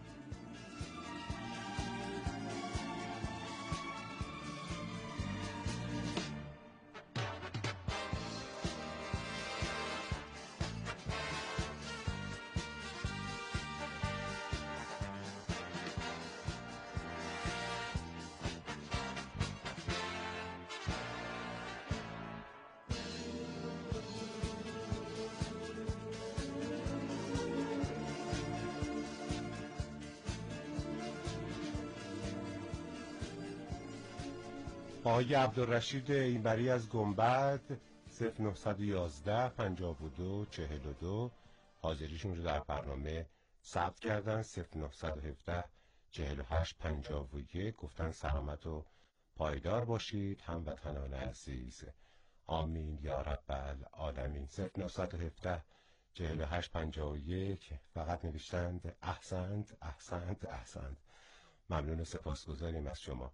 B: آقای عبدالرشید اینبری از گنبد 0911 52 42 حاضریشون رو در برنامه ثبت کردن. 0917 48 51 گفتن سلامت و پایدار باشید هموطنان عزیز، آمین یا رب العالمین. 0917 48 51 فقط نوشتند احسنت احسنت احسنت. ممنون و سپاسگزاریم از شما.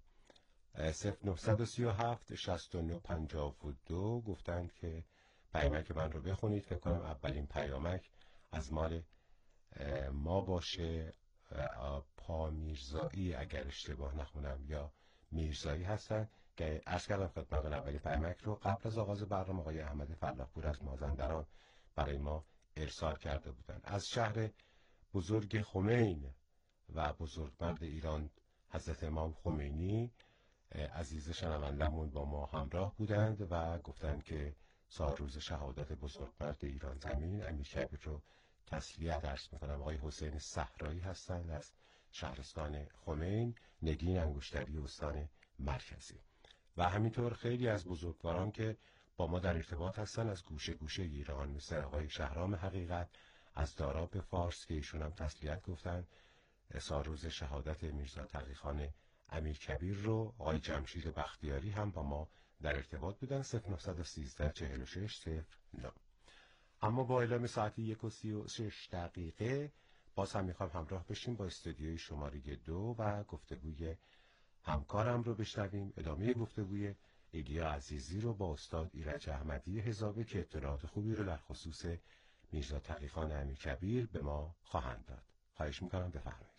B: 0937 69 52 گفتند که پیامک من رو بخونید. فکر کنم اولین پیامک از مال ما باشه، پامیرزایی اگر اشتباه نخونم یا میرزایی هستن که عرض کردم خدمتتون اولین پیامک رو قبل از آغاز برنامه آقای احمد فلاحپور از مازندران برای ما ارسال کرده بودند. از شهر بزرگ خمین و بزرگمرد ایران حضرت امام خمینی عزیز شنوندمون با ما همراه بودند و گفتند که سال روز شهادت بزرگمرد ایران زمین امیرکبیر رو تسلیت عرض میکنم. آقای حسین صحرایی هستند از شهرستان خمین، نگین انگشتری استان مرکزی و همینطور خیلی از بزرگواران که با ما در ارتباط هستن از گوشه گوشه ایران، مثل آقای شهرام حقیقت از داراب فارس که ایشون هم تسلیت گفتن سال روز شهادت میرزا تقی‌خان امیرکبیر رو. آقای جمشید بختیاری هم با ما در ارتباط بودن 0913 46 09. اما با اعلام ساعت 1:36 باز هم میخوام همراه بشیم با استودیوی شماره 2 و گفتگوی همکارم رو بشنویم. ادامه گفتگوی ایلیا عزیزی رو با استاد ایرج احمدی حسابی که اطلاعات خوبی رو در خصوص میرزا تقی‌خان امیرکبیر به ما خواهند داد. خواهش میکنم بفرمایید.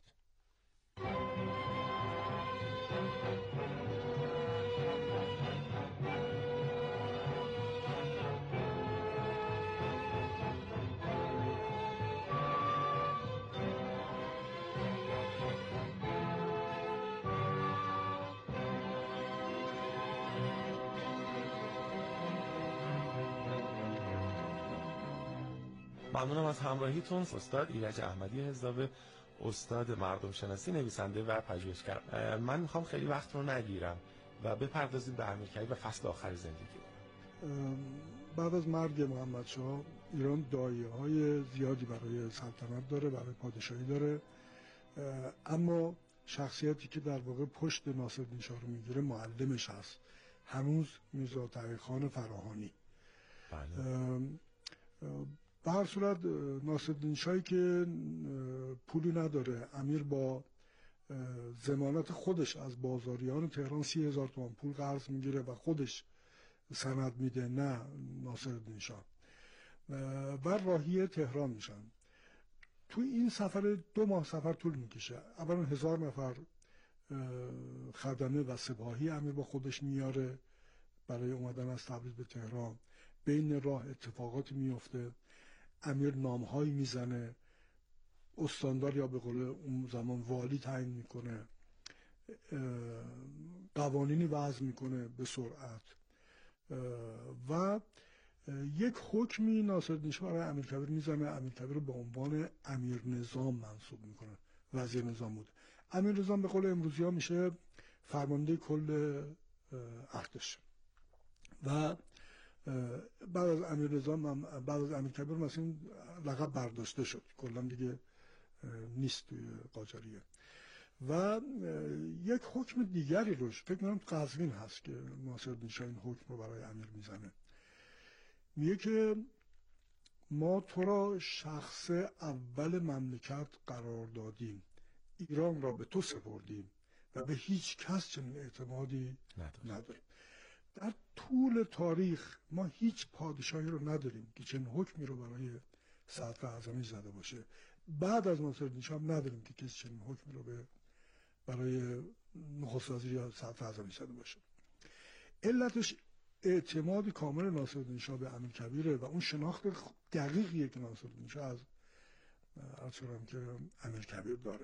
E: ممنونم از همراهیتون. استاد ایرج احمدی حسابی، استاد مردم شناسی، نویسنده و پژوهشگر. من میخوام خیلی وقت رو نگیرم و بپردازیم به امیرکبیر و فصل آخر زندگی.
F: بعد از مرگ محمدشاه ایران داعیه‌های زیادی برای سلطنت داره، برای پادشاهی داره، اما شخصیتی که در واقع پشت ناصرالدین شاه رو میگیره معلمش هست هنوز، میرزا تقی‌خان فراهانی. به هر صورت ناصرالدین شاهی که پولی نداره، امیر با ضمانت خودش از بازاریان تهران 30,000 تومان پول قرض میگیره و خودش سند میده، نه ناصرالدین شاه، و راهی تهران میشن. توی این سفر 2 ماه سفر طول میکشه. اولا 1000 نفر خدمه و سپاهی امیر با خودش میاره برای اومدن از تبریز به تهران. بین راه اتفاقاتی میفته، امیر نامهایی میزنه، استاندار یا به قول اون زمان والی تعیین میکنه، قوانینی وضع میکنه به سرعت و یک حکمی ناصرالدین شاه برای امیرکبیر میزنه. امیرکبیر رو به عنوان امیر نظام منصوب میکنه، وزیر نظام بوده. امیر نظام به قول امروزی ها میشه فرمانده کل ارتش و بعد از امیر نظام، بعد از امیرکبیر مثلا لقب برداشته شد، کلا دیگه نیست توی قاجاریه. و یک حکم دیگری روش فکر کنم قزوین هست که ناصرالدین شاه این حکم رو برای امیر میزنه. میگه که ما تو را شخص اول مملکت قرار دادیم، ایران را به تو سپردیم و به هیچ کس چنین اعتمادی نداریم. در طول تاریخ ما هیچ پادشاهی رو نداریم که چنین حکمی رو برای صدر اعظمی زده باشه. بعد از ناصرالدین شاه نداریم که کسی چنین حکمی رو برای نخست وزیر یا صدر اعظمی زده باشه. علتش اعتماد کامل ناصرالدین شاه به امیرکبیره و اون شناخت دقیقیه که ناصرالدین شاه از ارچنان که امیرکبیر داره.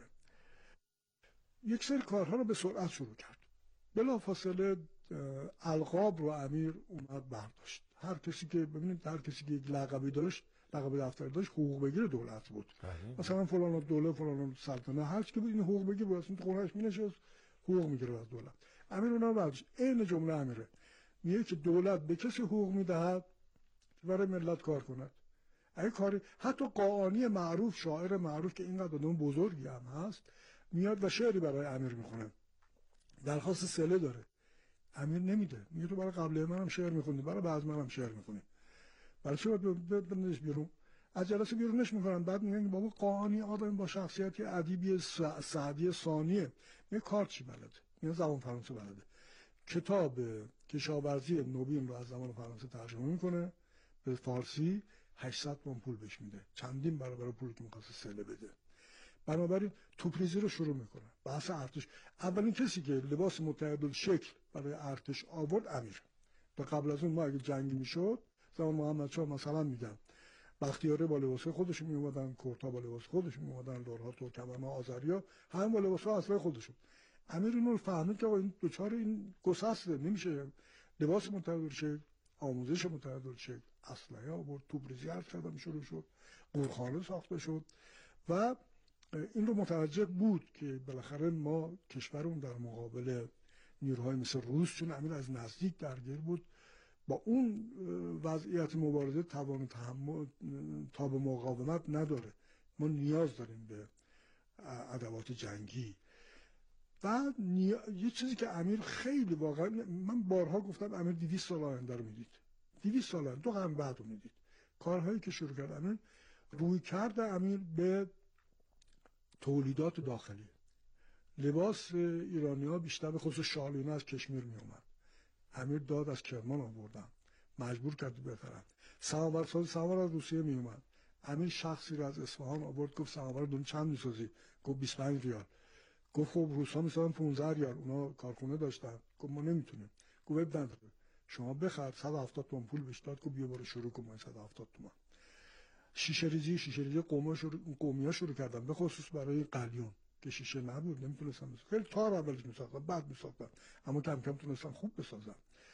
F: یک سری کارها رو به سرعت شروع کرد. بلافاصله القاب رو امیر اومد برداشت. هر کسی که ببینید هر کسی که یک لقبی داشت، لقب دفتری داشت، حقوق بگیر دولت بود. مثلا فلان دوله، فلان سلطنه، هر کی که بود این حقوق بگیر بود، اصلا تو خونه‌اش می‌نشست حقوق می‌گیره از دولت. امیر اونا رو برداشت. این جمله امیره میگه که دولت به کسی حقوق میدهد که برای ملت کار کند. اگه کاری حتی قاآنی معروف، شاعر معروف که اینقدر آدم بزرگی هم هست، میاد و شعری برای امیر میخونه، درخواست صله داره، امیر نمیده، میگه تو برای قبله منم شعر میخونی، برای بعد منم شعر میخونی، برای چی باید بندازش بیرون؟ از جلسه بیرونش میکنن. بعد میگن بابا قاآنی آدم با شخصیتی ادیبی سعدی ثانیه، میگه کار چی بلده؟ میگه زبان فرانسه بلده، کتاب کشاورزی نوین رو از زبان فرانسه ترجمه میکنه به فارسی، 800 تومان پول بهش میده، چندین برابر پولی که میخواسته صله بده. بنابراین توپریزی رو شروع میکنه. بحث ارتش، اولین کسی که لباس متحدالشکل برای ارتش آورد امیر. تا قبل از اون ما اگه جنگی میشد زمان محمدشاه مثلا میگم بختیاری با لباس خودشون میومدن، کورتا با لباس خودشون میومدن، لورها، ترکمن‌ها، آذریا هم با لباس‌ها اصلا خودشون. امیر اینو رو فهمید که این دوچار این گسسته، نمیشه لباس متحدالشکل، آموزش متحدالشکل، اسلحه آورد، توپریزی عرض کردم شروع شد، قورخانه ساخته شد و این رو متوجه بود که بالاخره ما کشورمون در مقابل نیروهای مثل روس، چون امیر از نزدیک درگیر بود، با اون وضعیت مبارزه توان تحمل تا به مقاومت نداره. ما نیاز داریم به ادوات جنگی. و یه چیزی که امیر خیلی واقعا، من بارها گفتم امیر 200 سال آینده رو میدید، 200 سال آینده، 2 قرن بعد رو میدید. کارهایی که شروع کرد امیر، روی کرده امیر به تولیدات داخلی، لباس ایرانی‌ها بیشتر به خصوص شالینه از کشمیر می اومد، امیر داد از کرمان آوردن، مجبور کرد بفرن. سماور از روسیه می اومد، امیر شخصی رو از اصفهان آورد، گفت سماور دون چند می‌سازی؟ گفت 25 ریال. گفت خب روس‌ها می‌سازن 15 ریال، اونا کارخونه داشتن. گفت ما نمیتونیم. گفت اب نداره، شما بخر. 170 تومان پول بهش داد، گفت بیا برو شروع کن. 170 تومان. شیشه ریزی قومی‌ها شروع کردن، به خصوص برای قلیون که شیشه نبود، نمیتونستن بسازن. خیلی تار اولش می‌ساختن، بعد می‌ساختن، اما کم کم تونستن خوب بسازن.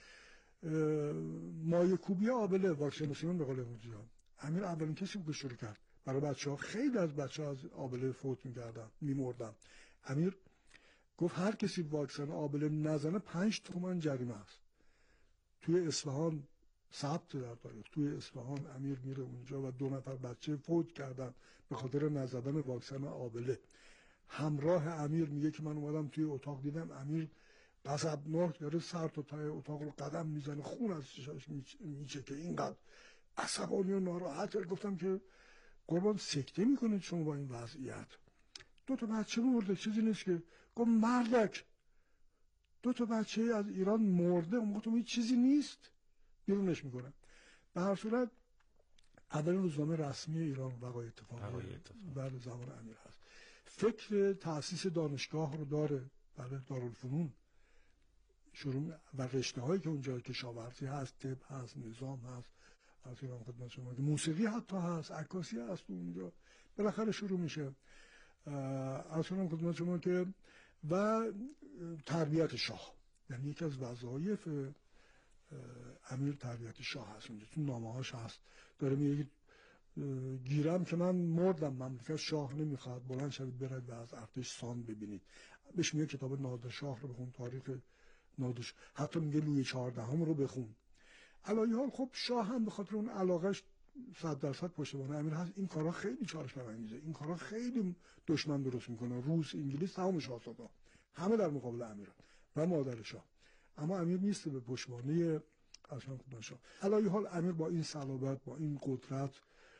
F: مایه کوبی آبله، واکسیناسیون به قول امروزی‌ها، امیر اولین کسی بود که شروع کرد برای بچه‌ها. خیلی از بچه‌ها از آبله فوت می‌مردن. امیر گفت هر کسی واکسن آبله نزنه 5 تومان جریمه است. توی اصفهان ثبت در تاریخ، توی اصفهان امیر میره اونجا و 2 نفر بچه فوت کردن به خاطر نزدن واکسن آبله. همراه امیر میگه که من اومدم توی اتاق دیدم امیر غضبناک داره سر تا ته اتاق رو قدم میزنه، خون از چشاش میچکه، اینقدر عصبانی و ناراحت. گفتم که قربان سکته میکنید شما با این وضعیت؟ 2 تا بچه مرده، چیزی نیست که. گفت مردک 2 تا بچه از ایران مرده، اون گفتم این چیزی نیست، بیرونش میکنم. به هر صورت اولین روزنامه رسمی ایران وقایع اتفاقی بعد زمان امیر هست. فکر تأسیس دانشگاه رو داره، برای دارالفنون شروع، و رشته هایی که اونجا کشاورزی هست، طب هست، نظام هست، از ایران خدمت شما که موسیقی حتی هست، عکاسی هست اونجا، بالاخره شروع میشه. از ایران خدمت شما که و تربیت شاه، یعنی یکی از وظایف امیر تربیت شاه هست اونجا، چون نامه هاش هست، داره میگه گیرم که من مردم، مملکت شاه نمیخواد، بلند شوید برید و از ارتش سان ببینید. بهش میگه کتاب نادرشاه رو بخون، تاریخ نادرشاه، حتی میگه لویی 14 رو بخون. علایه حال خب شاه هم به خاطر اون علاقش 100% پشتوانه امیر هست. این کارا خیلی چالش برانگیزه، این کارا خیلی دشمن درست میکنه، روس، انگلیس، تمام شاهزاده‌ها همه در مقابل امیر و مادر شاه، اما امیر نیست به پشتوانه اصلا خودشان. علایه حال امیر با این صلابت، با این قدرت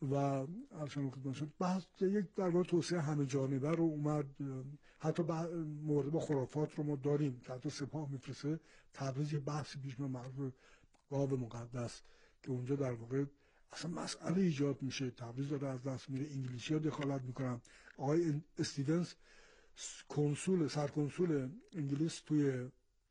F: و ارشان خدمت شد بحث یک درباره توسعه همه جانبه رو اومد. حتی مورد با خرافات رو ما داریم که حتی سپاه میفرسته تبریز یه بحثی پیش من مربوط گاو مقدس که اونجا در واقع اصلا مسئله ایجاد میشه، تبریز داره از دست میره، انگلیسی ها دخالت میکنن. آقای استیونز سرکنسول انگلیس توی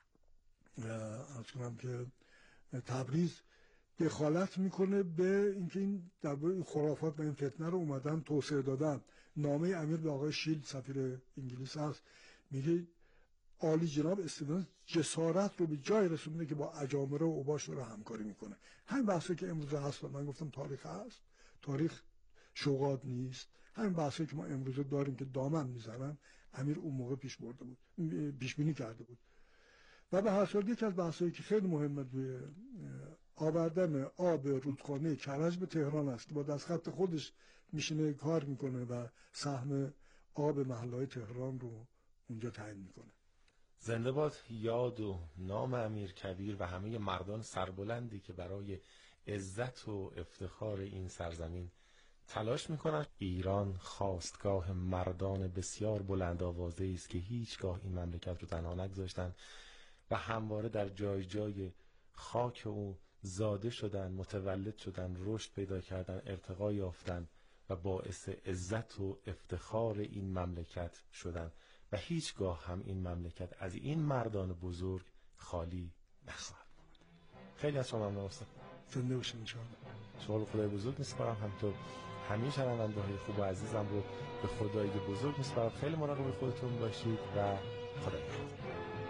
F: کنم که تبریز دخالت میکنه به اینکه این درباره این خرافات و این فتنه رو اومدن توسعه دادن. نامه امیر به آقای شیلد سفیر انگلیس هست، میگه عالی جناب استیونز جسارت رو به جای رسونده که با اجامره و اوباش رو همکاری میکنه. همین بحثی که امروز هست، من گفتم تاریخ هست، تاریخ شوقات نیست. همین بحثی که ما امروز داریم که دامن میزنن، امیر اون موقع پیش بینی کرده بود. و به هر صورت یکی از بحثایی که خیلی مهمه توی آوردن آب رودخانه کرج به تهران است که با دستخط خودش میشینه کار میکنه و سهم آب محله‌های تهران رو اونجا تعیین میکنه.
E: زنده باد یاد و نام امیرکبیر و همه مردان سربلندی که برای عزت و افتخار این سرزمین تلاش میکنن. ایران خواستگاه مردان بسیار بلند آوازه است که هیچگاه این مملکت رو تنها نگذاشتن و همواره در جای جای خاک او زاده شدن، متولد شدن، رشد پیدا کردن، ارتقا یافتن و باعث عزت و افتخار این مملکت شدن و هیچگاه هم این مملکت از این مردان بزرگ خالی نخواهد بود. خیلی از شما ممنون استاد.
F: زنده باشید ان شاء الله.
E: شما خدای بزرگ میسپارم، همینطور همه شنونده های خوب و عزیزم رو به خدای بزرگ میسپارم. خیلی مراقب خودتون باشید و خدا نگهدار.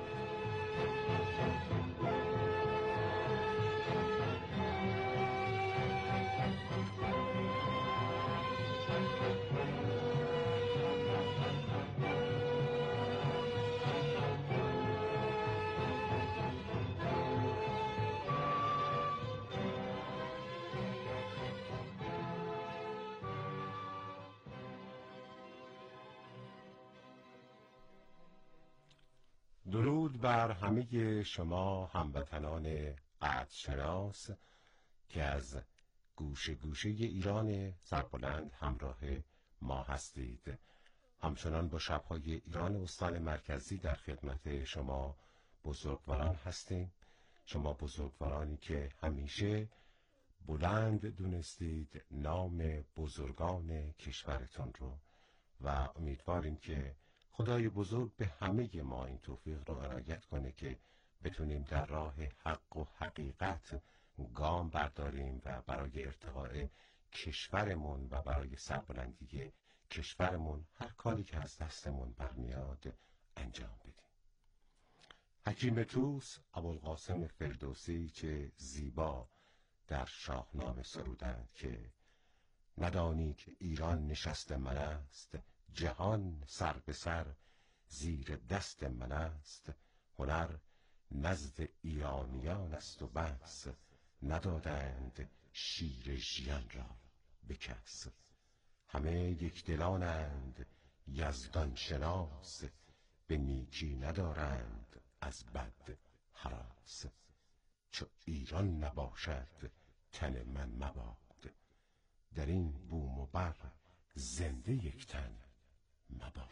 B: درود بر همه شما هموطنان قدرشناس که از گوشه گوشه ایران سربلند همراه ما هستید. همچنان با شب‌های ایران استان مرکزی در خدمت شما بزرگواران هستیم. شما بزرگوارانی که همیشه بلند دونستید نام بزرگان کشورتون رو و امیدواریم که خدای بزرگ به همه ما این توفیق رو عنایت کنه که بتونیم در راه حق و حقیقت گام برداریم و برای ارتقاء کشورمون و برای سربلندی کشورمون هر کاری که از دستمون برمیاد انجام بدیم. حکیم طوس ابوالقاسم فردوسی چه زیبا در شاهنامه سرودند که ندانی که ایران نشست من است، جهان سر به سر زیر دست من است. هنر نزد ایرانیان است و بس، ندادند شیر ژیان را به کس. همه یک دلانند یزدان شناس، به نیکی ندارند از بد هراس. چو ایران نباشد تن من مباد، در این بوم و بر زنده یک تن مباد.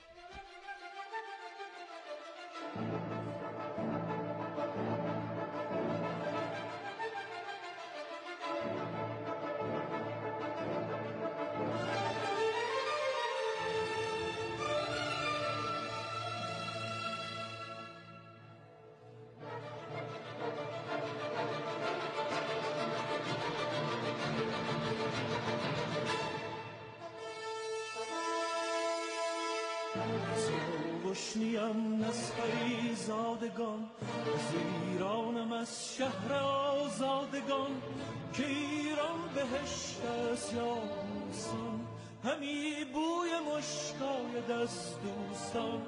A: گشنیم از فریزادگان، از ایرانم از شهر آزادگان، که ایران بهشت است یا موسان، همی بوی مشکای دست دوستان.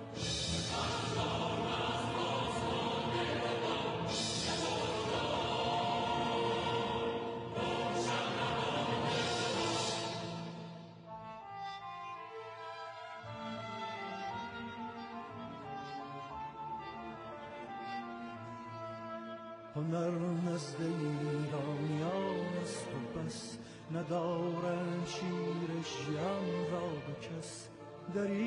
A: هنر نزد ایرانیان است و بس، ندارم شیر ژیان را به کس.